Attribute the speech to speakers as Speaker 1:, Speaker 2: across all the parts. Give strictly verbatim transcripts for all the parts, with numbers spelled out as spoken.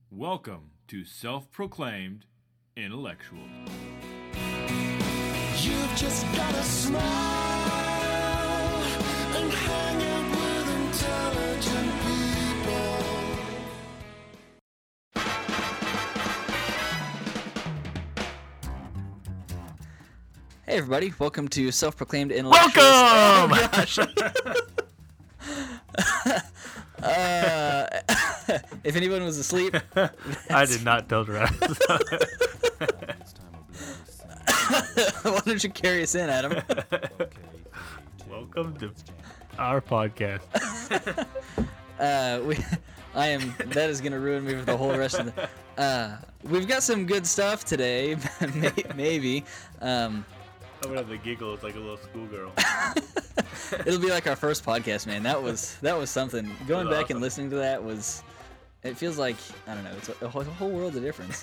Speaker 1: Welcome to Self-Proclaimed Intellectuals.
Speaker 2: You've just gotta smile and hang out with intelligent people.
Speaker 3: Hey everybody, welcome to Self-Proclaimed Intellectuals.
Speaker 1: Welcome!
Speaker 3: Oh gosh. uh, if anyone was asleep,
Speaker 1: I did not tell Travis.
Speaker 3: why don't you carry us in, Adam?
Speaker 1: Welcome to our podcast.
Speaker 3: Uh, we, I am. That is gonna ruin me for the whole rest of the. Uh, we've got some good stuff today, May- maybe. Um,
Speaker 1: I'm gonna have to giggle. It's like a little schoolgirl.
Speaker 3: It'll be like our first podcast, man. That was that was something. Going
Speaker 1: was
Speaker 3: back
Speaker 1: awesome.
Speaker 3: and listening to that was. It feels like I don't know. It's a, a whole, a whole world of difference.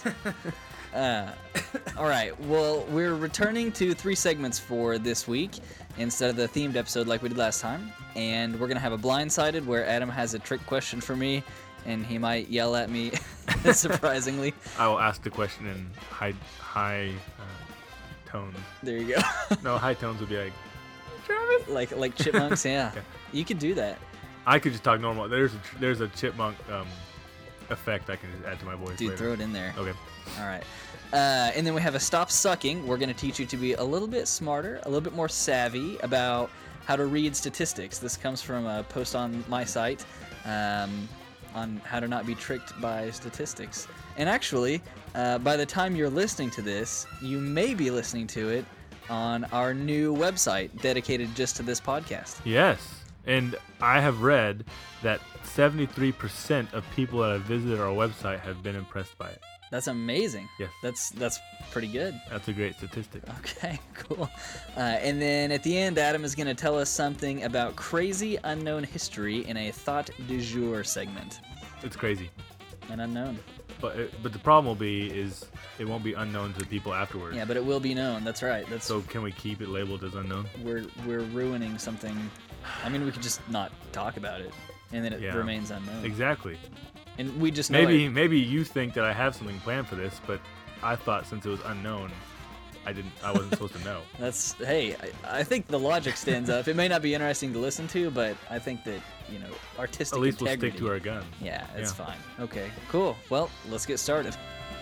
Speaker 3: uh, all right. Well, we're returning to three segments for this week instead of the themed episode like we did last time, and we're gonna have a blindsided where Adam has a trick question for me, and he might yell at me. Surprisingly,
Speaker 1: I will ask the question in high high uh, tones.
Speaker 3: there you go.
Speaker 1: No, high tones would be like.
Speaker 3: like like chipmunks. Yeah,
Speaker 1: Yeah.
Speaker 3: you could do that,
Speaker 1: I could just talk normal. There's a there's a chipmunk um, effect I can just add to my voice.
Speaker 3: dude.
Speaker 1: later.
Speaker 3: Throw it in there.
Speaker 1: Okay.
Speaker 3: All right. Uh, and then we have a stop sucking. We're going to teach you to be a little bit smarter, a little bit more savvy about how to read statistics. This comes from a post on my site um, on how to not be tricked by statistics. And actually, uh, by the time you're listening to this, you may be listening to it on our new website dedicated just to this podcast.
Speaker 1: Yes, and I have read that seventy-three percent of people that have visited our website have been impressed by it.
Speaker 3: That's amazing.
Speaker 1: Yes.
Speaker 3: That's that's pretty good.
Speaker 1: That's a great statistic.
Speaker 3: Okay, cool. Uh, and then at the end, Adam is going to tell us something about crazy unknown history in a thought du jour segment.
Speaker 1: It's crazy.
Speaker 3: An unknown.
Speaker 1: But it, but the problem will be is it won't be unknown to the people afterwards.
Speaker 3: Yeah, but it will be known. That's right. That's
Speaker 1: So can we keep it labeled as unknown?
Speaker 3: we're we're ruining something. I mean, we could just not talk about it, and then it
Speaker 1: Yeah.
Speaker 3: remains unknown.
Speaker 1: Exactly.
Speaker 3: And we just know
Speaker 1: Maybe
Speaker 3: it.
Speaker 1: maybe you think that I have something planned for this, but I thought since it was unknown, I didn't. I wasn't supposed to know.
Speaker 3: That's hey. I, I think the logic stands up. It may not be interesting to listen to, but I think that you know artistic
Speaker 1: At least we'll
Speaker 3: integrity.
Speaker 1: stick to our guns.
Speaker 3: Yeah, it's
Speaker 1: Yeah.
Speaker 3: fine. Okay, cool. Well, let's get started.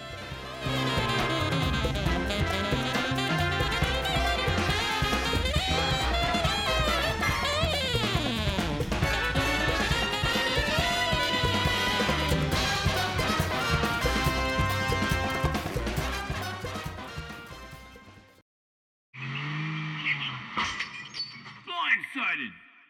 Speaker 1: Blindsided.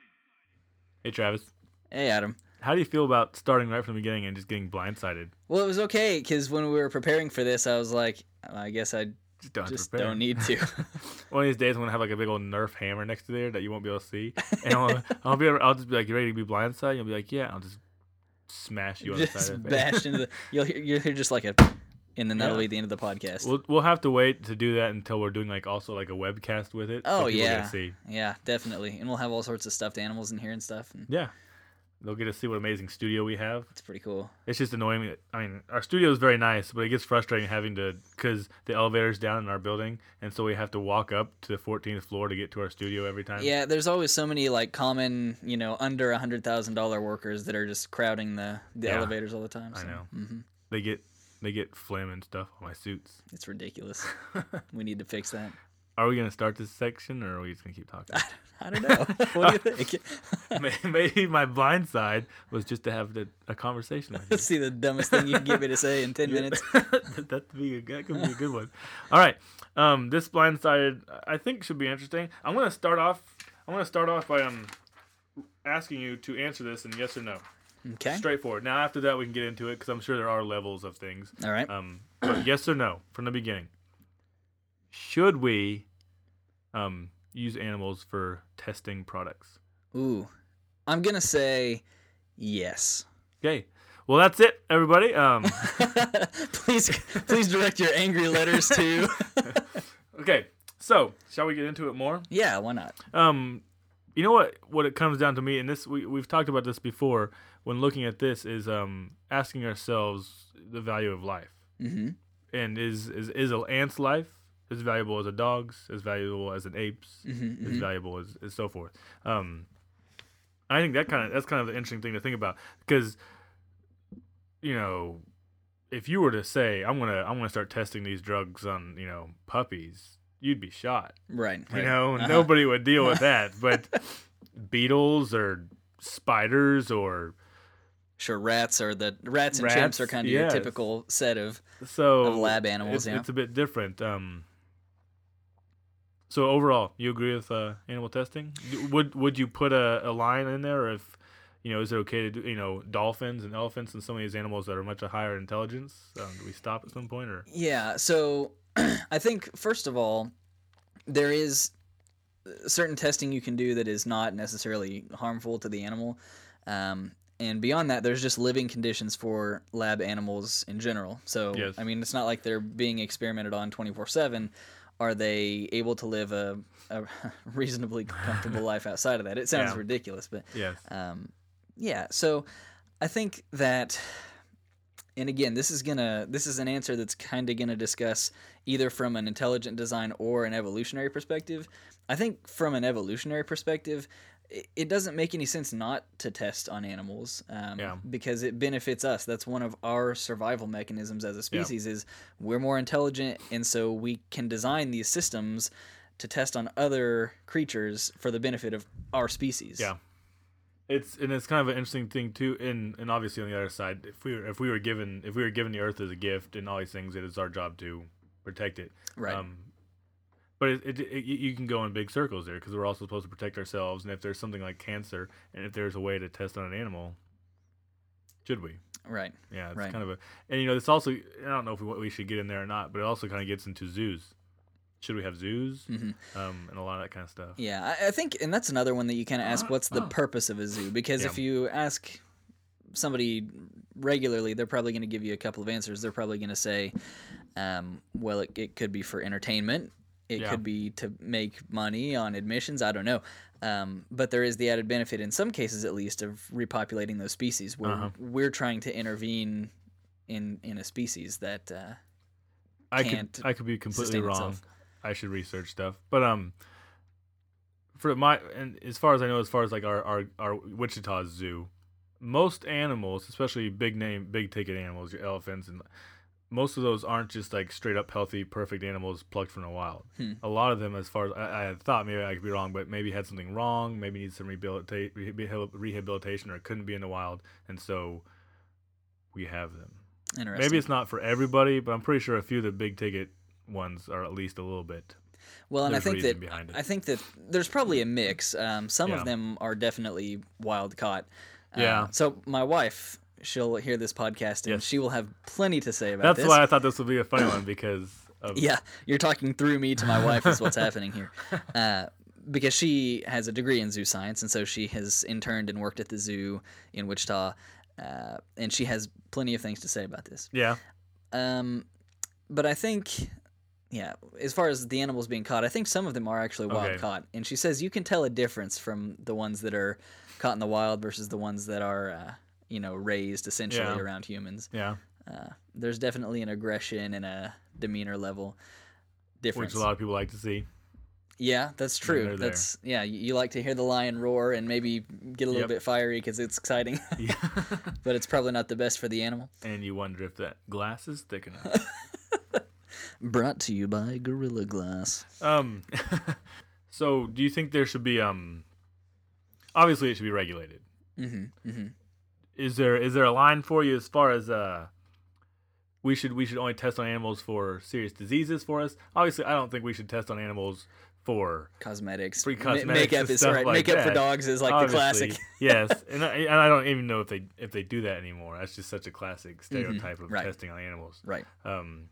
Speaker 1: Hey Travis,
Speaker 3: Hey, Adam.
Speaker 1: how do you feel about starting right from the beginning and just getting blindsided?
Speaker 3: Well, it was okay because when we were preparing for this, I was like, I guess I
Speaker 1: Just don't. have to
Speaker 3: just
Speaker 1: prepare.
Speaker 3: don't need to.
Speaker 1: One of these days, I'm gonna have like a big old Nerf hammer next to there that you won't be able to see, and I'll, I'll be, I'll just be like, "You ready to be blindsided?" You'll be like, "Yeah." I'll just smash you on the side
Speaker 3: Just
Speaker 1: of the
Speaker 3: bash
Speaker 1: face.
Speaker 3: into the. You'll hear, you'll hear just like a, and then that'll
Speaker 1: Yeah.
Speaker 3: be the end of the podcast.
Speaker 1: We'll we'll have to wait to do that until we're doing like also like a webcast with it. so
Speaker 3: oh
Speaker 1: people get
Speaker 3: yeah,
Speaker 1: to see.
Speaker 3: yeah, definitely, and we'll have all sorts of stuffed animals in here and stuff. And
Speaker 1: Yeah, they'll get to see what amazing studio we have.
Speaker 3: it's pretty cool.
Speaker 1: It's just annoying. me that- I mean, our studio is very nice, but it gets frustrating having to because the elevator's down in our building, and so we have to walk up to the fourteenth floor to get to our studio every time.
Speaker 3: Yeah, there's always so many like common, you know, under a hundred thousand dollar workers that are just crowding the the
Speaker 1: Yeah,
Speaker 3: elevators all the time.
Speaker 1: I
Speaker 3: So,
Speaker 1: know.
Speaker 3: hmm
Speaker 1: They get they get phlegm and stuff on my suits.
Speaker 3: It's ridiculous. We need to fix that.
Speaker 1: Are we gonna start this section, or are we just gonna keep talking?
Speaker 3: I don't know. What do you think?
Speaker 1: May- Maybe my blind side was just to have the, a conversation with you.
Speaker 3: Let's see the dumbest thing you can get me to say in ten minutes.
Speaker 1: That'd be a, that could be a good one. All right, um, this blindsided I think should be interesting. I'm gonna start off. I'm gonna start off by um asking you to answer this in yes or no.
Speaker 3: Okay.
Speaker 1: Straightforward. Now after that we can get into it because I'm sure there are levels of things.
Speaker 3: All right.
Speaker 1: Um, but yes or no from the beginning. Should we um use animals for testing products?
Speaker 3: Ooh, I'm gonna say yes.
Speaker 1: Okay. Well, that's it, everybody. Um,
Speaker 3: please, please direct your angry letters to.
Speaker 1: okay. So, shall we get into it more?
Speaker 3: Yeah, why not?
Speaker 1: Um, you know what? What it comes down to me, and this we we've talked about this before. When looking at this, is um asking ourselves the value of life.
Speaker 3: Mm-hmm.
Speaker 1: And is is is an ant's life as valuable as a dog's, as valuable as an ape's,
Speaker 3: Mm-hmm,
Speaker 1: as
Speaker 3: mm-hmm.
Speaker 1: valuable as, as so forth. Um, I think that kind of that's kind of an interesting thing to think about because, you know, if you were to say I'm gonna I'm gonna start testing these drugs on you know puppies, you'd be shot.
Speaker 3: Right.
Speaker 1: You
Speaker 3: right.
Speaker 1: know,
Speaker 3: Uh-huh.
Speaker 1: nobody would deal with that. But beetles or spiders or
Speaker 3: Sure, rats are the rats and
Speaker 1: Rats,
Speaker 3: chimps are kind of
Speaker 1: yes.
Speaker 3: your typical set of.
Speaker 1: so
Speaker 3: Of lab animals,
Speaker 1: it's,
Speaker 3: yeah.
Speaker 1: it's a bit different. Um, so overall, you agree with uh, animal testing? D- Would would you put a, a line in there if you know is it okay to do you know dolphins and elephants and some of these animals that are much higher intelligence? Um, do we stop at some point or
Speaker 3: Yeah. So I think first of all, there is certain testing you can do that is not necessarily harmful to the animal. Um, and beyond that, there's just living conditions for lab animals in general. So,
Speaker 1: Yes.
Speaker 3: I mean, it's not like they're being experimented on twenty-four seven. Are they able to live a, a reasonably comfortable life outside of that? It sounds
Speaker 1: Yeah.
Speaker 3: ridiculous, but
Speaker 1: yes?
Speaker 3: um, yeah. So I think that, and again, this is gonna this is an answer that's kind of gonna discuss either from an intelligent design or an evolutionary perspective. I think from an evolutionary perspective, it, it doesn't make any sense not to test on animals um,
Speaker 1: Yeah.
Speaker 3: because it benefits us. That's one of our survival mechanisms as a species. Is we're more intelligent, and so we can design these systems to test on other creatures for the benefit of our species.
Speaker 1: Yeah. It's and it's kind of an interesting thing too. And and obviously on the other side, if we were, if we were given if we were given the Earth as a gift and all these things, it is our job to protect it.
Speaker 3: Right.
Speaker 1: Um, but it, it, it, you can go in big circles there because we're also supposed to protect ourselves. And if there's something like cancer, and if there's a way to test on an animal, should we?
Speaker 3: Right.
Speaker 1: Yeah, it's
Speaker 3: Right.
Speaker 1: kind of a and you know it's also I don't know if we, we should get in there or not, but it also kind of gets into zoos. Should we have zoos?
Speaker 3: hmm
Speaker 1: Um, and a lot of that kind of stuff.
Speaker 3: Yeah, I, I think, and that's another one that you kind of ask, what's the purpose of a zoo? Because
Speaker 1: Yeah.
Speaker 3: if you ask somebody regularly, they're probably going to give you a couple of answers. They're probably going to say, um, well, it, it could be for entertainment. It
Speaker 1: Yeah.
Speaker 3: could be to make money on admissions. I don't know. Um, but there is the added benefit, in some cases at least, of repopulating those species where
Speaker 1: Uh-huh.
Speaker 3: we're trying to intervene in, in a species that uh,
Speaker 1: I
Speaker 3: can't
Speaker 1: could I could be completely
Speaker 3: sustain
Speaker 1: wrong.
Speaker 3: itself.
Speaker 1: I should research stuff, but um, for my and as far as I know, as far as like our our our Wichita Zoo, most animals, especially big name, big ticket animals, your elephants, and most of those aren't just like straight up healthy, perfect animals plucked from the wild.
Speaker 3: Hmm.
Speaker 1: A lot of them, as far as I, I had thought, maybe I could be wrong, but maybe had something wrong, maybe needs some rehabilita- rehabil- rehabilitation, or couldn't be in the wild, and so we have them.
Speaker 3: interesting.
Speaker 1: Maybe it's not for everybody, but I'm pretty sure a few of the big ticket ones are at least a little bit.
Speaker 3: Well, and I
Speaker 1: There's
Speaker 3: think
Speaker 1: reason
Speaker 3: that
Speaker 1: behind it.
Speaker 3: I think that there's probably a mix. Um, some
Speaker 1: Yeah.
Speaker 3: of them are definitely wild caught. Uh,
Speaker 1: Yeah.
Speaker 3: So my wife, she'll hear this podcast and
Speaker 1: Yes.
Speaker 3: she will have plenty to say about
Speaker 1: That's
Speaker 3: this.
Speaker 1: why I thought this would be a funny one because of
Speaker 3: Yeah, you're talking through me to my wife is what's happening here. Uh, because she has a degree in zoo science, and so she has interned and worked at the zoo in Wichita, uh, and she has plenty of things to say about this.
Speaker 1: yeah,
Speaker 3: Um, but I think, yeah, as far as the animals being caught, I think some of them are actually wild
Speaker 1: Okay.
Speaker 3: caught. And she says you can tell a difference from the ones that are caught in the wild versus the ones that are, uh, you know, raised essentially
Speaker 1: Yeah.
Speaker 3: around humans.
Speaker 1: yeah,
Speaker 3: Uh, there's definitely an aggression and a demeanor level difference.
Speaker 1: which a lot of people like to see.
Speaker 3: Yeah, that's
Speaker 1: they're
Speaker 3: true.
Speaker 1: there.
Speaker 3: That's yeah. You, you like to hear the lion roar and maybe get a little
Speaker 1: Yep.
Speaker 3: bit fiery because it's exciting,
Speaker 1: Yeah.
Speaker 3: but it's probably not the best for the animal.
Speaker 1: And you wonder if that glass is thick enough.
Speaker 3: Brought to you by Gorilla Glass.
Speaker 1: um, so do you think there should be um? Obviously, it should be regulated.
Speaker 3: Mm-hmm. Mm-hmm.
Speaker 1: Is there is there a line for you as far as uh? We should we should only test on animals for serious diseases for us. Obviously, I don't think we should test on animals for
Speaker 3: Cosmetics.
Speaker 1: Free
Speaker 3: Ma-
Speaker 1: cosmetics
Speaker 3: makeup
Speaker 1: and
Speaker 3: is
Speaker 1: stuff
Speaker 3: right.
Speaker 1: like
Speaker 3: makeup for
Speaker 1: that.
Speaker 3: dogs is like
Speaker 1: Obviously,
Speaker 3: the classic.
Speaker 1: Yes, and I, and I don't even know if they if they do that anymore. That's just such a classic stereotype of
Speaker 3: Mm-hmm. right.
Speaker 1: testing on animals.
Speaker 3: Right.
Speaker 1: Um,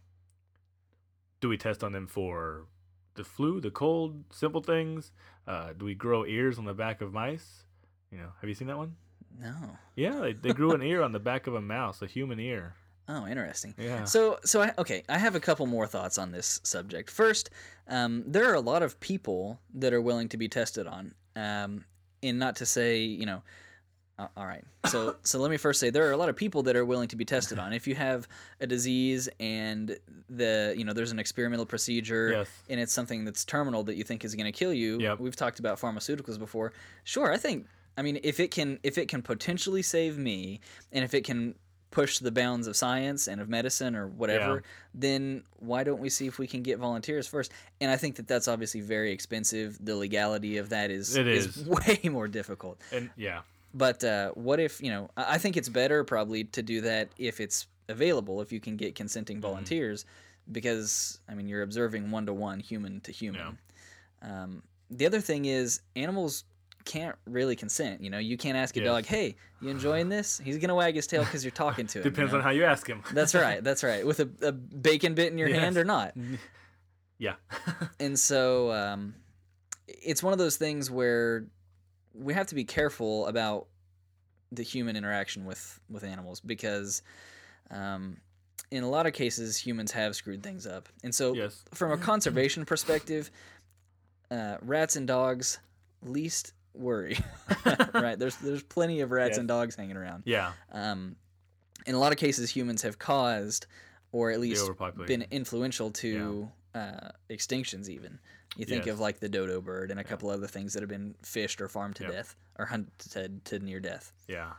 Speaker 1: do we test on them for the flu, the cold, simple things? Uh, do we grow ears on the back of mice? You know, have you seen that one?
Speaker 3: No.
Speaker 1: Yeah, they, they grew an ear on the back of a mouse, a human ear.
Speaker 3: Oh, interesting.
Speaker 1: Yeah.
Speaker 3: So, so I, okay, I have a couple more thoughts on this subject. First, um, there are a lot of people that are willing to be tested on, um, and not to say, you know, Uh, all right. So so let me first say there are a lot of people that are willing to be tested on. If you have a disease and the you know there's an experimental procedure
Speaker 1: Yes.
Speaker 3: and it's something that's terminal that you think is going to kill you.
Speaker 1: Yep.
Speaker 3: We've talked about pharmaceuticals before. Sure, I think I mean if it can if it can potentially save me and if it can push the bounds of science and of medicine or whatever,
Speaker 1: Yeah.
Speaker 3: then why don't we see if we can get volunteers first? And I think that that's obviously very expensive. The legality of that is
Speaker 1: It
Speaker 3: is
Speaker 1: is.
Speaker 3: way more difficult.
Speaker 1: And yeah,
Speaker 3: But uh, what if, you know, I I think it's better probably to do that if it's available, if you can get consenting
Speaker 1: Mm-hmm.
Speaker 3: volunteers, because, I mean, you're observing one to one, human to human. Um, the other thing is, animals can't really consent. You know, you can't ask a
Speaker 1: Yes.
Speaker 3: dog, hey, you enjoying this? He's going to wag his tail because you're talking to him. you
Speaker 1: depends
Speaker 3: know?
Speaker 1: on how you ask him.
Speaker 3: That's right. That's right. With a, a bacon bit in your hand
Speaker 1: Yes.
Speaker 3: or not.
Speaker 1: Yeah.
Speaker 3: And so um, it's one of those things where we have to be careful about the human interaction with, with animals because um, in a lot of cases humans have screwed things up. And so
Speaker 1: Yes.
Speaker 3: from a conservation perspective, uh, rats and dogs, least worry. Right? There's there's plenty of rats
Speaker 1: Yes.
Speaker 3: and dogs hanging around.
Speaker 1: Yeah.
Speaker 3: Um, in a lot of cases humans have caused or at least
Speaker 1: overpopulation.
Speaker 3: been influential to uh, extinctions even. You think
Speaker 1: Yes.
Speaker 3: of like the dodo bird and a couple other things that have been fished or farmed to
Speaker 1: Yep.
Speaker 3: death or hunted to near death.
Speaker 1: Yeah.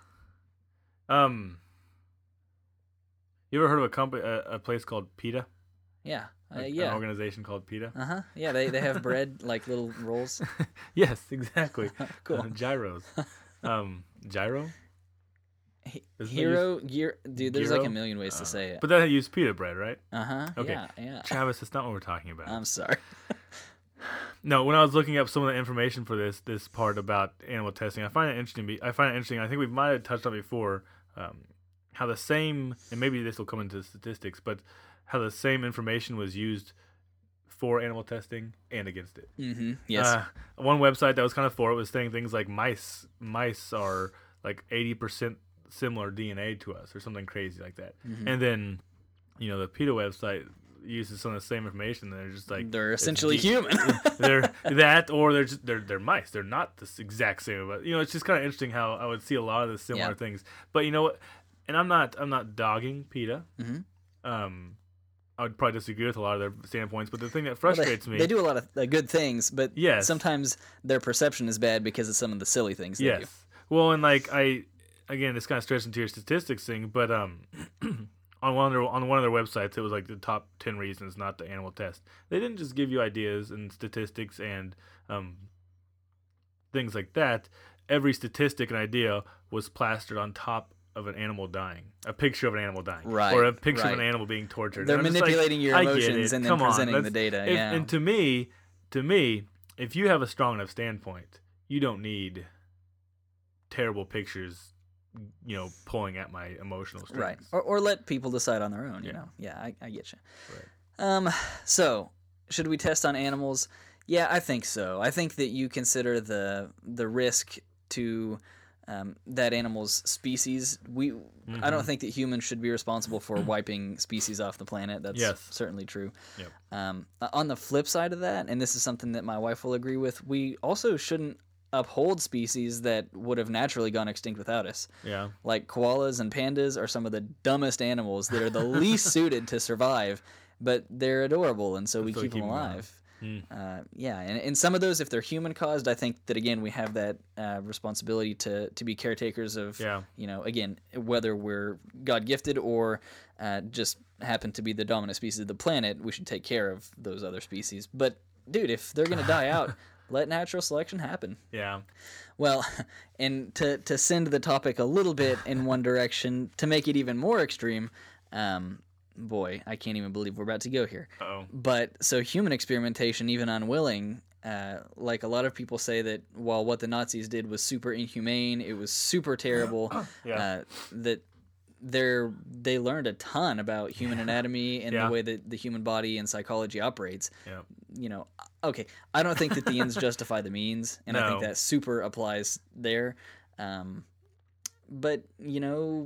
Speaker 1: Um. You ever heard of a company, a, a place called PETA?
Speaker 3: Yeah. Uh,
Speaker 1: Like, An
Speaker 3: yeah.
Speaker 1: organization called PETA.
Speaker 3: Uh huh. Yeah. They, they have bread like little rolls.
Speaker 1: Yes, exactly.
Speaker 3: Cool.
Speaker 1: Uh, gyros. Um, gyro.
Speaker 3: He-
Speaker 1: Isn't it
Speaker 3: Hero gear, dude. There's like a
Speaker 1: gyro?
Speaker 3: million ways to
Speaker 1: Uh,
Speaker 3: say it.
Speaker 1: But that used pita bread, right?
Speaker 3: Uh huh.
Speaker 1: okay.
Speaker 3: Yeah. Yeah.
Speaker 1: Travis, that's not what we're talking about.
Speaker 3: I'm sorry.
Speaker 1: No, when I was looking up some of the information for this this part about animal testing, I find it interesting. be- I find it interesting. I think we might have touched on it before um, how the same, and maybe this will come into statistics, but how the same information was used for animal testing and against it.
Speaker 3: Mm-hmm. Yes.
Speaker 1: Uh, one website that was kind of for it was saying things like mice mice are like eighty percent similar D N A to us or something crazy like that.
Speaker 3: Mhm.
Speaker 1: And then, you know, the PETA website uses some of the same information. They're just like
Speaker 3: They're
Speaker 1: it's
Speaker 3: essentially
Speaker 1: deep.
Speaker 3: human.
Speaker 1: they're that, or they're just they're they're mice. They're not the s- exact same. But you know, it's just kind of interesting how I would see a lot of the similar
Speaker 3: Yeah.
Speaker 1: things. But you know what? And I'm not I'm not dogging PETA.
Speaker 3: Mhm.
Speaker 1: Um, I would probably disagree with a lot of their standpoints. But the thing that
Speaker 3: Well, they-
Speaker 1: frustrates me,
Speaker 3: They do a lot of uh, good things, but
Speaker 1: Yes.
Speaker 3: sometimes their perception is bad because of some of the silly things they do.
Speaker 1: yes. Well, and like I, again, this kind of stretches into your statistics thing, but um, on one of their on one of their websites, it was like the top ten reasons not to animal test. They didn't just give you ideas and statistics and um, things like that. Every statistic and idea was plastered on top of an animal dying, a picture of an animal dying,
Speaker 3: Right,
Speaker 1: or a picture
Speaker 3: right.
Speaker 1: of an animal being tortured.
Speaker 3: They're
Speaker 1: And I'm just like,
Speaker 3: manipulating your
Speaker 1: I get
Speaker 3: emotions
Speaker 1: it.
Speaker 3: and then
Speaker 1: Come on,
Speaker 3: presenting the
Speaker 1: let's-
Speaker 3: data.
Speaker 1: if-
Speaker 3: yeah.
Speaker 1: And to me, to me, if you have a strong enough standpoint, you don't need terrible pictures, you know, pulling at my emotional strings.
Speaker 3: Right. Or, or let people decide on their own, you
Speaker 1: Yeah.
Speaker 3: know. Yeah, I, I get you.
Speaker 1: Right.
Speaker 3: Um, so, should we test on animals? Yeah, I think so. I think that you consider the the risk to um, that animal's species. We I don't
Speaker 1: Mhm.
Speaker 3: think that humans should be responsible for wiping species off the planet. That's
Speaker 1: Yes.
Speaker 3: certainly true.
Speaker 1: Yep.
Speaker 3: Um, on the flip side of that, and this is something that my wife will agree with, we also shouldn't uphold species that would have naturally gone extinct without us.
Speaker 1: Yeah.
Speaker 3: Like koalas and pandas are some of the dumbest animals that are the least suited to survive, but they're adorable, and so we
Speaker 1: So
Speaker 3: keep,
Speaker 1: we
Speaker 3: them
Speaker 1: keep 'em around.
Speaker 3: alive.
Speaker 1: Mm.
Speaker 3: Uh, yeah, and, and some of those, if they're human caused, I think that again we have that uh, responsibility to to be caretakers of.
Speaker 1: Yeah.
Speaker 3: You know, again, whether we're God gifted or uh, just happen to be the dominant species of the planet, we should take care of those other species. But dude, if they're gonna die out, let natural selection happen.
Speaker 1: Yeah.
Speaker 3: Well, and to, to send the topic a little bit in one direction, to make it even more extreme, um, boy, I can't even believe we're about to go here.
Speaker 1: Uh-oh.
Speaker 3: But so human experimentation, even unwilling, uh, like a lot of people say that while what the Nazis did was super inhumane, it was super terrible,
Speaker 1: Yeah.
Speaker 3: uh, that they're, they learned a ton about human anatomy and
Speaker 1: Yeah.
Speaker 3: the way that the human body and psychology operates.
Speaker 1: Yeah.
Speaker 3: You know, okay, I don't think that the ends justify the means, and I think
Speaker 1: No.
Speaker 3: that super applies there. Um, but you know,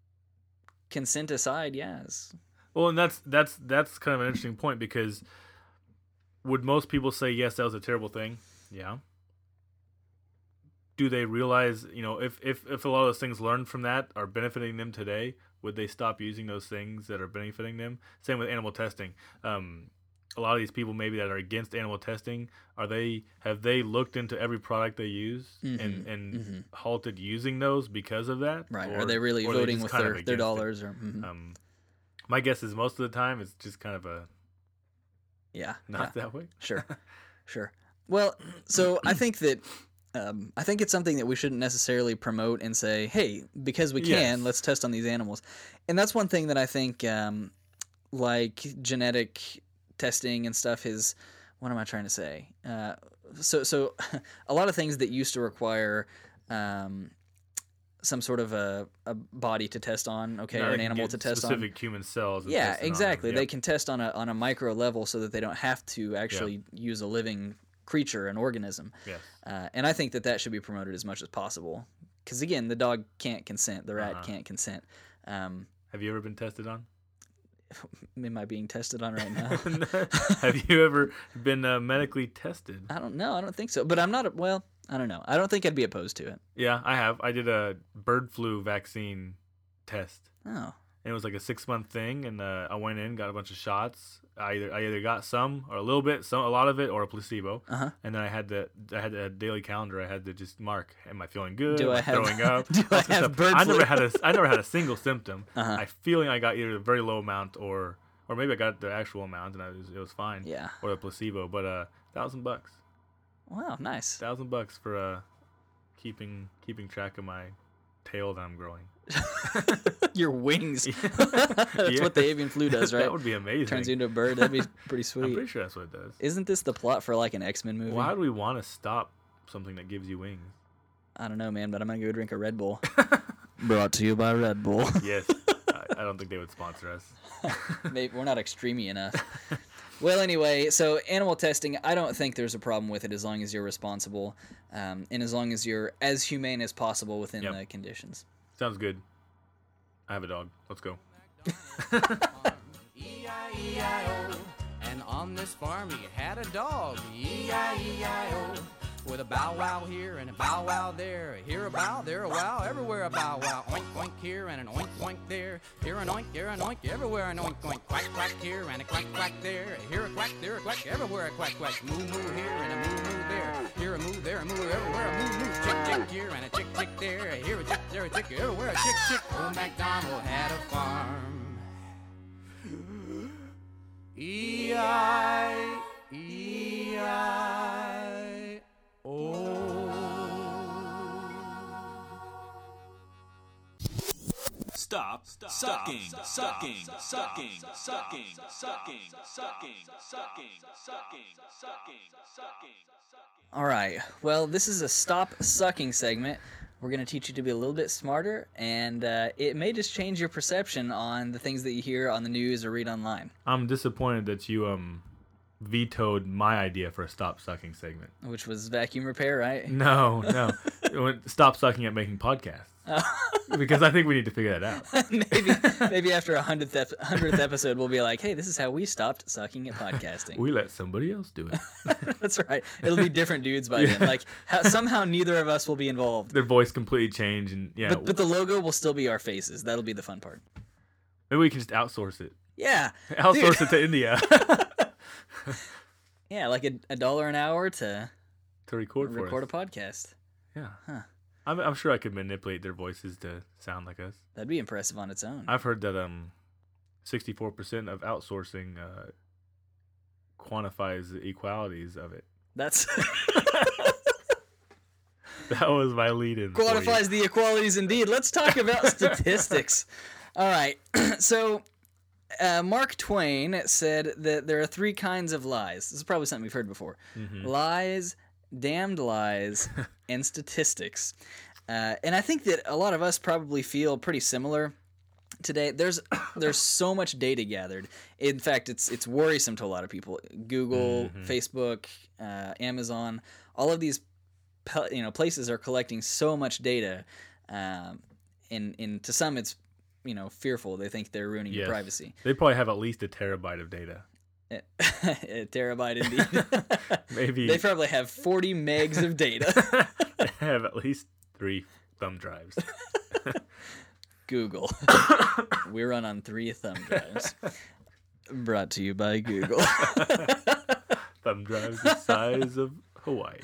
Speaker 3: consent aside, yes.
Speaker 1: Well, and that's that's that's kind of an interesting point because would most people say yes, that was a terrible thing? Yeah. do they realize, you know, if, if, if a lot of those things learned from that are benefiting them today, would they stop using those things that are benefiting them? Same with animal testing. Um, a lot of these people maybe that are against animal testing, are they have they looked into every product they use
Speaker 3: Mhm,
Speaker 1: and, and
Speaker 3: mhm.
Speaker 1: halted using those because of that?
Speaker 3: Right.
Speaker 1: Or
Speaker 3: are they really
Speaker 1: or they
Speaker 3: voting
Speaker 1: just
Speaker 3: with
Speaker 1: kind of
Speaker 3: their, their
Speaker 1: against it?
Speaker 3: dollars? Or mhm.
Speaker 1: Um, my guess is most of the time it's just kind of a
Speaker 3: yeah.
Speaker 1: not
Speaker 3: yeah.
Speaker 1: that way.
Speaker 3: Sure, sure. Well, so I think that um, I think it's something that we shouldn't necessarily promote and say, "Hey, because we can,
Speaker 1: Yes.
Speaker 3: let's test on these animals." And that's one thing that I think, um, like genetic testing and stuff, is what am I trying to say? Uh, so, so a lot of things that used to require um, some sort of a, a body to test on, okay,
Speaker 1: Now
Speaker 3: or
Speaker 1: they
Speaker 3: an
Speaker 1: can
Speaker 3: animal
Speaker 1: get
Speaker 3: to test on.
Speaker 1: specific human cells. And
Speaker 3: Yeah,
Speaker 1: test it on them.
Speaker 3: exactly. They
Speaker 1: Yep.
Speaker 3: can test on a on a micro level so that they don't have to actually use a living creature, an organism.
Speaker 1: Yes.
Speaker 3: Uh, and I think that that should be promoted as much as possible. Because again, the dog can't consent, the rat
Speaker 1: Uh-huh.
Speaker 3: can't consent. Um,
Speaker 1: Have you ever been tested on?
Speaker 3: am I being tested on right now?
Speaker 1: Have you ever been uh, medically tested?
Speaker 3: I don't know. I don't think so. But I'm not. A, well, I don't know. I don't think I'd be opposed to it.
Speaker 1: Yeah, I have. I did a bird flu vaccine test.
Speaker 3: Oh,
Speaker 1: And it was like a six month thing, and uh, I went in, got a bunch of shots. I either I either got some or a little bit, some a lot of it, or a placebo.
Speaker 3: uh huh.
Speaker 1: And then I had the I had a daily calendar. I had to just mark: am I feeling good?
Speaker 3: Do
Speaker 1: am
Speaker 3: I
Speaker 1: I
Speaker 3: have-
Speaker 1: throwing up?
Speaker 3: do
Speaker 1: All
Speaker 3: I
Speaker 1: that kind of
Speaker 3: have
Speaker 1: stuff.
Speaker 3: bird
Speaker 1: I
Speaker 3: flu?
Speaker 1: never had a I never had a single symptom.
Speaker 3: Uh-huh.
Speaker 1: I feeling I got either a very low amount or or maybe I got the actual amount and I was, it was fine.
Speaker 3: Yeah.
Speaker 1: Or the placebo, but uh, thousand bucks,
Speaker 3: Wow. Nice.
Speaker 1: thousand bucks for uh, keeping keeping track of my tail that I'm growing.
Speaker 3: Your wings.
Speaker 1: Yeah.
Speaker 3: That's
Speaker 1: Yeah.
Speaker 3: what the avian flu does, right?
Speaker 1: That would be amazing.
Speaker 3: Turns you into a bird. That'd be pretty
Speaker 1: I'm
Speaker 3: sweet.
Speaker 1: pretty sure that's what it does.
Speaker 3: Isn't this the plot for like an X-Men movie?
Speaker 1: Why do we want to stop something that gives you wings?
Speaker 3: I don't know, man, but I'm gonna go drink a Red Bull. Brought to you by Red Bull.
Speaker 1: Yes. I, I don't think they would sponsor us.
Speaker 3: Maybe we're not extremey enough. Well, anyway, so animal testing, I don't think there's a problem with it as long as you're responsible, um, and as long as you're as humane as possible within
Speaker 1: Yep.
Speaker 3: the conditions.
Speaker 1: Sounds good. I have a dog. Let's go.
Speaker 2: E I E I O. And on this farm he had a dog, E I E I O. With a bow wow here and a bow wow there. Here a bow, there a wow, everywhere a bow wow. Oink oink here and an oink oink there. Here an oink, there an oink, everywhere an oink oink. Quack quack here and a quack quack there. Here a quack, there a quack, everywhere a quack quack. Moo moo here and a moo moo there. Here a moo, there a moo, everywhere a moo moo. Chick chick here and a chick chick there. Here a chick, there a chick, everywhere a chick chick. Old MacDonald had a farm. E I E I O.
Speaker 4: Stop, stop, sucking, sucking, sucking, sucking, sucking, sucking, sucking, sucking, sucking, sucking.
Speaker 3: All right. Well, this is a stop sucking segment. We're going to teach you to be a little bit smarter, and uh, it may just change your perception on the things that you hear on the news or read online,
Speaker 1: I'm disappointed that you um vetoed my idea for a stop sucking segment.
Speaker 3: which was vacuum repair, right?
Speaker 1: No, no. It went, stop sucking at making podcasts. Because I think we need to figure that out.
Speaker 3: maybe maybe after a hundredth ep- hundredth episode, we'll be like, hey, this is how we stopped sucking at podcasting.
Speaker 1: We let somebody else do it.
Speaker 3: That's right. It'll be different dudes by then. Like how, somehow neither of us will be involved,
Speaker 1: Their voice completely changed, and yeah,
Speaker 3: but but the logo will still be our faces. That'll be the fun part.
Speaker 1: maybe we can just outsource it.
Speaker 3: Yeah.
Speaker 1: Outsource
Speaker 3: Dude.
Speaker 1: it to India
Speaker 3: Yeah, like a, a dollar an hour to
Speaker 1: to record for
Speaker 3: record
Speaker 1: us.
Speaker 3: a podcast.
Speaker 1: Yeah,
Speaker 3: Huh.
Speaker 1: I'm, I'm sure I could manipulate their voices to sound like us.
Speaker 3: That'd be impressive on its own.
Speaker 1: I've heard that um, sixty-four percent of outsourcing uh, quantifies the equalities of it.
Speaker 3: That's
Speaker 1: That was my lead-in. for you.
Speaker 3: quantifies the equalities indeed. Let's talk about statistics. All right. So, uh, Mark Twain said that there are three kinds of lies. This is probably something we've heard before.
Speaker 1: Mhm.
Speaker 3: Lies, damned lies, and statistics. Uh, and I think that a lot of us probably feel pretty similar today. There's there's so much data gathered. In fact, it's it's worrisome to a lot of people. Google,
Speaker 1: Mhm.
Speaker 3: Facebook, uh, Amazon, all of these pe- you know places are collecting so much data, um, and and to some it's you know fearful. They think they're ruining your
Speaker 1: Yes.
Speaker 3: privacy.
Speaker 1: They probably have at least a terabyte of data.
Speaker 3: A terabyte indeed.
Speaker 1: Maybe
Speaker 3: They probably have forty megs of data.
Speaker 1: they have at least three thumb drives.
Speaker 3: Google. We run on three thumb drives. Brought to you by Google.
Speaker 1: Thumb drives the size of Hawaii.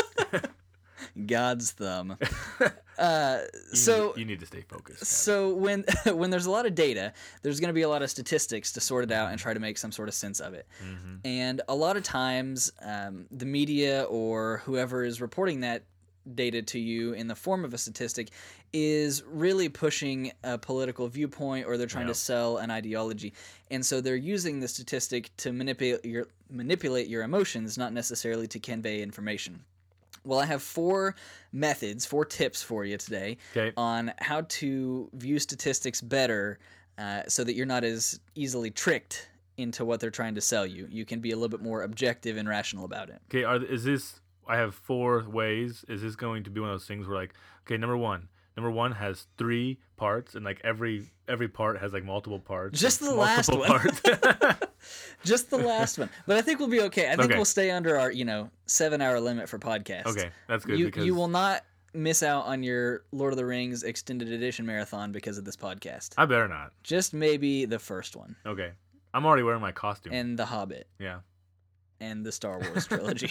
Speaker 3: God's thumb. Uh,
Speaker 1: You
Speaker 3: so
Speaker 1: need, you need to stay focused. Kevin.
Speaker 3: so when when there's a lot of data, there's going to be a lot of statistics to sort it out and try to make some sort of sense of it.
Speaker 1: Mm-hmm.
Speaker 3: And a lot of times, um, the media or whoever is reporting that data to you in the form of a statistic is really pushing a political viewpoint, or they're trying
Speaker 1: Yeah.
Speaker 3: to sell an ideology. And so they're using the statistic to manipulate your manipulate your emotions, not necessarily to convey information. Well, I have four methods, four tips for you today
Speaker 1: Okay.
Speaker 3: on how to view statistics better, uh, so that you're not as easily tricked into what they're trying to sell you. You can be a little bit more objective and rational about it.
Speaker 1: Okay. Are is this? I have four ways. Is this going to be one of those things where, like, okay, number one, number one has three parts, and like every every part has like multiple parts.
Speaker 3: Just
Speaker 1: like,
Speaker 3: the last
Speaker 1: multiple
Speaker 3: one.
Speaker 1: parts.
Speaker 3: Just the last one. But I think we'll be okay. I think
Speaker 1: Okay.
Speaker 3: we'll stay under our, you know, seven hour limit for podcasts.
Speaker 1: Okay, that's good
Speaker 3: You,
Speaker 1: because
Speaker 3: you will not miss out on your Lord of the Rings extended edition marathon because of this podcast.
Speaker 1: I better not.
Speaker 3: Just maybe the first one.
Speaker 1: Okay, I'm already wearing my costume.
Speaker 3: And The Hobbit.
Speaker 1: yeah,
Speaker 3: And the Star Wars trilogy.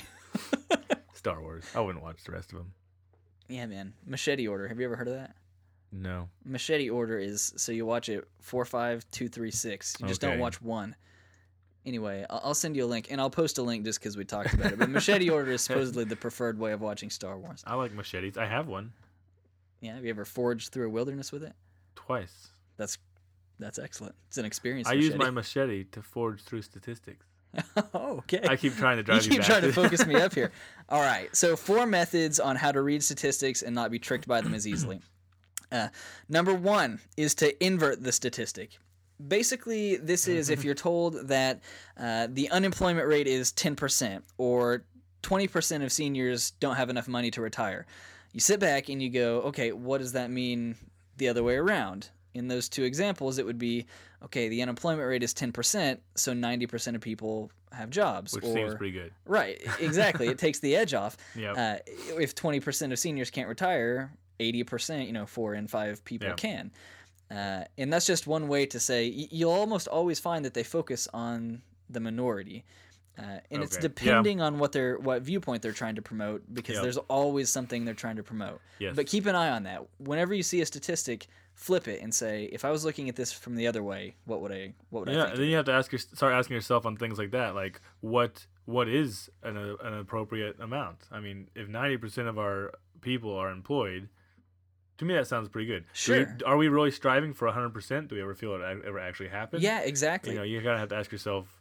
Speaker 1: Star Wars. I wouldn't watch the rest of them.
Speaker 3: Yeah, man. Machete Order. Have you ever heard of that?
Speaker 1: No.
Speaker 3: Machete Order is so you watch it four, five, two, three, six. You just don't
Speaker 1: Okay.
Speaker 3: watch one. Anyway, I'll, I'll send you a link, and I'll post a link just because we talked about it. But Machete Order is supposedly the preferred way of watching Star Wars.
Speaker 1: I like machetes. I have one
Speaker 3: Yeah, have you ever forged through a wilderness with it?
Speaker 1: twice.
Speaker 3: That's that's excellent. It's an experience.
Speaker 1: I use
Speaker 3: machete.
Speaker 1: my machete to forge through statistics.
Speaker 3: Oh, okay.
Speaker 1: I keep trying to drive
Speaker 3: you
Speaker 1: you,
Speaker 3: keep
Speaker 1: back
Speaker 3: trying to focus me up here. All right. So four methods on how to read statistics and not be tricked by them as easily. Uh, number one is to invert the statistic. Basically, this is if you're told that uh, the unemployment rate is ten percent or twenty percent of seniors don't have enough money to retire. You sit back and you go, okay, what does that mean the other way around? In those two examples, it would be, okay, the unemployment rate is ten percent, so ninety percent of people have jobs.
Speaker 1: which
Speaker 3: or,
Speaker 1: seems pretty good.
Speaker 3: Right, exactly. It takes the edge off.
Speaker 1: Yep.
Speaker 3: Uh, if twenty percent of seniors can't retire, eighty percent, you know, four in five people
Speaker 1: Yeah.
Speaker 3: can. Uh, and that's just one way to say y- you'll almost always find that they focus on the minority. Uh, and it's
Speaker 1: Okay.
Speaker 3: depending on what they're what viewpoint they're trying to promote, because
Speaker 1: Yep.
Speaker 3: there's always something they're trying to promote.
Speaker 1: Yes.
Speaker 3: But keep an eye on that. Whenever you see a statistic, flip it and say, if I was looking at this from the other way, what would I what would I
Speaker 1: Yeah,
Speaker 3: think?
Speaker 1: and then you have to ask your, start asking yourself on things like that, like what what is an uh, an appropriate amount? I mean, if ninety percent of our people are employed, to me that sounds pretty good. Do we-
Speaker 3: Sure.
Speaker 1: are we really striving for one hundred percent? Do we ever feel it a- ever actually happen?
Speaker 3: Yeah, exactly.
Speaker 1: You know, you gotta have to ask yourself,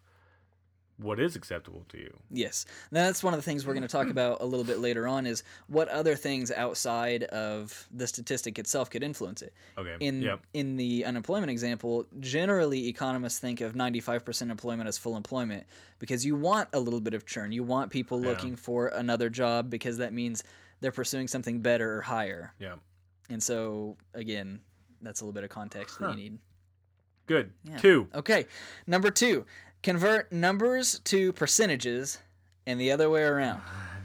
Speaker 1: what is acceptable to you?
Speaker 3: Yes. Now, that's one of the things we're going to talk about a little bit later on is what other things outside of the statistic itself could influence it.
Speaker 1: Okay.
Speaker 3: In
Speaker 1: Yep.
Speaker 3: in the unemployment example, generally economists think of ninety-five percent employment as full employment because you want a little bit of churn. You want people
Speaker 1: Yeah.
Speaker 3: looking for another job because that means they're pursuing something better or higher.
Speaker 1: Yeah.
Speaker 3: And so, again, that's a little bit of context that
Speaker 1: Huh.
Speaker 3: you need.
Speaker 1: Good.
Speaker 3: Yeah.
Speaker 1: Two.
Speaker 3: Okay. Number two, convert numbers to percentages and the other way around.